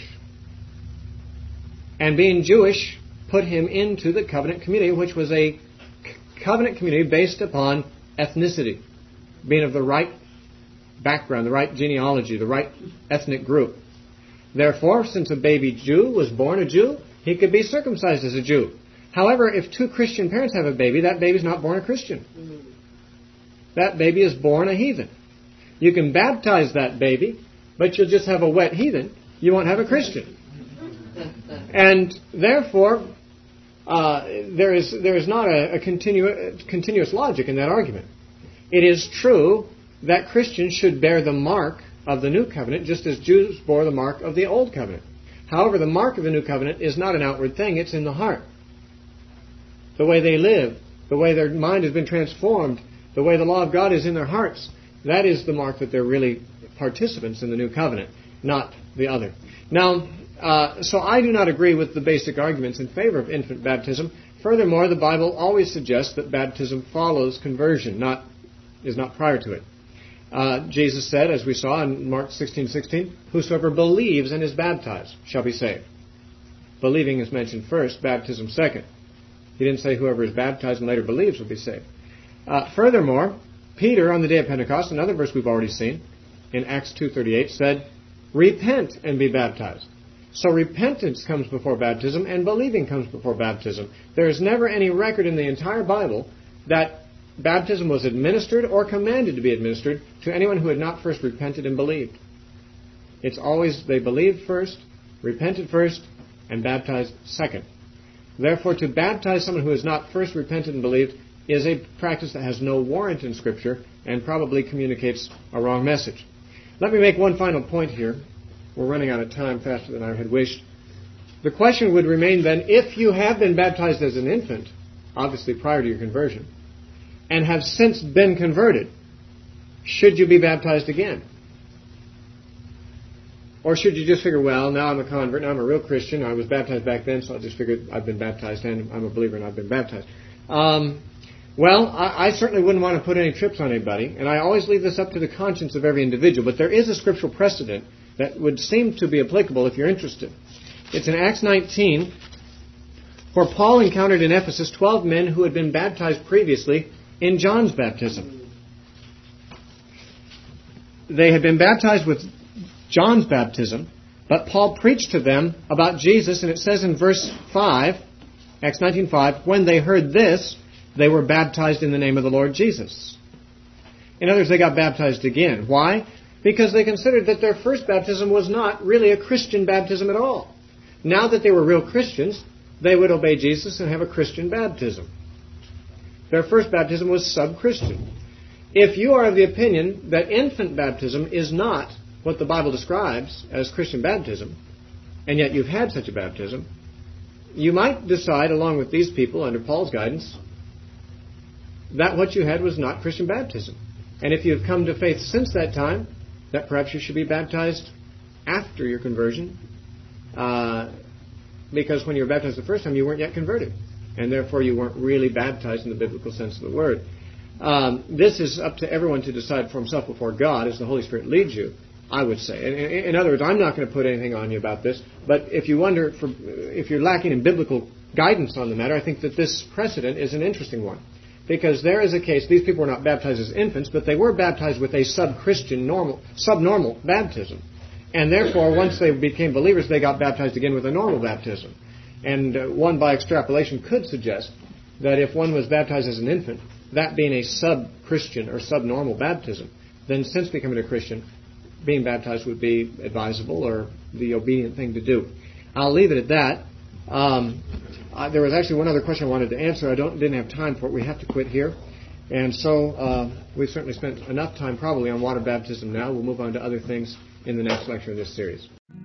And being Jewish put him into the covenant community, which was a covenant community based upon ethnicity, being of the right background, the right genealogy, the right ethnic group. Therefore, since a baby Jew was born a Jew, he could be circumcised as a Jew. However, if two Christian parents have a baby, that baby is not born a Christian. That baby is born a heathen. You can baptize that baby, but you'll just have a wet heathen. You won't have a Christian. And therefore, there is not a continuous logic in that argument. It is true that Christians should bear the mark of the New Covenant just as Jews bore the mark of the Old Covenant. However, the mark of the New Covenant is not an outward thing, it's in the heart. The way they live, the way their mind has been transformed, the way the law of God is in their hearts, that is the mark that they're really participants in the New Covenant, not the other. Now, so I do not agree with the basic arguments in favor of infant baptism. Furthermore, the Bible always suggests that baptism follows conversion, is not prior to it. Jesus said, as we saw in Mark 16:16, whosoever believes and is baptized shall be saved. Believing is mentioned first, baptism second. He didn't say whoever is baptized and later believes will be saved. Furthermore, Peter on the day of Pentecost, another verse we've already seen, in Acts 2:38, said, repent and be baptized. So repentance comes before baptism and believing comes before baptism. There is never any record in the entire Bible that baptism was administered or commanded to be administered to anyone who had not first repented and believed. It's always they believed first, repented first, and baptized second. Therefore, to baptize someone who has not first repented and believed is a practice that has no warrant in Scripture and probably communicates a wrong message. Let me make one final point here. We're running out of time faster than I had wished. The question would remain then, if you have been baptized as an infant, obviously prior to your conversion, and have since been converted, should you be baptized again? Or should you just figure, well, now I'm a convert, now I'm a real Christian, I was baptized back then, so I'll just figure I've been baptized and I'm a believer and I've been baptized. Well, I certainly wouldn't want to put any trips on anybody, and I always leave this up to the conscience of every individual, but there is a scriptural precedent that would seem to be applicable if you're interested. It's in Acts 19, where Paul encountered in Ephesus 12 men who had been baptized previously in John's baptism. They had been baptized with John's baptism, but Paul preached to them about Jesus, and it says in verse 5, Acts 19:5, when they heard this, they were baptized in the name of the Lord Jesus. In other words, they got baptized again. Why? Because they considered that their first baptism was not really a Christian baptism at all. Now that they were real Christians, they would obey Jesus and have a Christian baptism. Their first baptism was sub-Christian. If you are of the opinion that infant baptism is not what the Bible describes as Christian baptism, and yet you've had such a baptism, you might decide, along with these people under Paul's guidance, that what you had was not Christian baptism. And if you've come to faith since that time, that perhaps you should be baptized after your conversion, because when you were baptized the first time, you weren't yet converted, and therefore you weren't really baptized in the biblical sense of the word. This is up to everyone to decide for himself before God as the Holy Spirit leads you, I would say. In other words, I'm not going to put anything on you about this, but if you wonder if you're lacking in biblical guidance on the matter, I think that this precedent is an interesting one. Because there is a case, these people were not baptized as infants, but they were baptized with a sub-Christian, subnormal baptism. And therefore, once they became believers, they got baptized again with a normal baptism. And one, by extrapolation, could suggest that if one was baptized as an infant, that being a sub-Christian or subnormal baptism, then since becoming a Christian, being baptized would be advisable or the obedient thing to do. I'll leave it at that. There was actually one other question I wanted to answer. I didn't have time for it. We have to quit here. And so we've certainly spent enough time probably on water baptism now. We'll move on to other things in the next lecture in this series.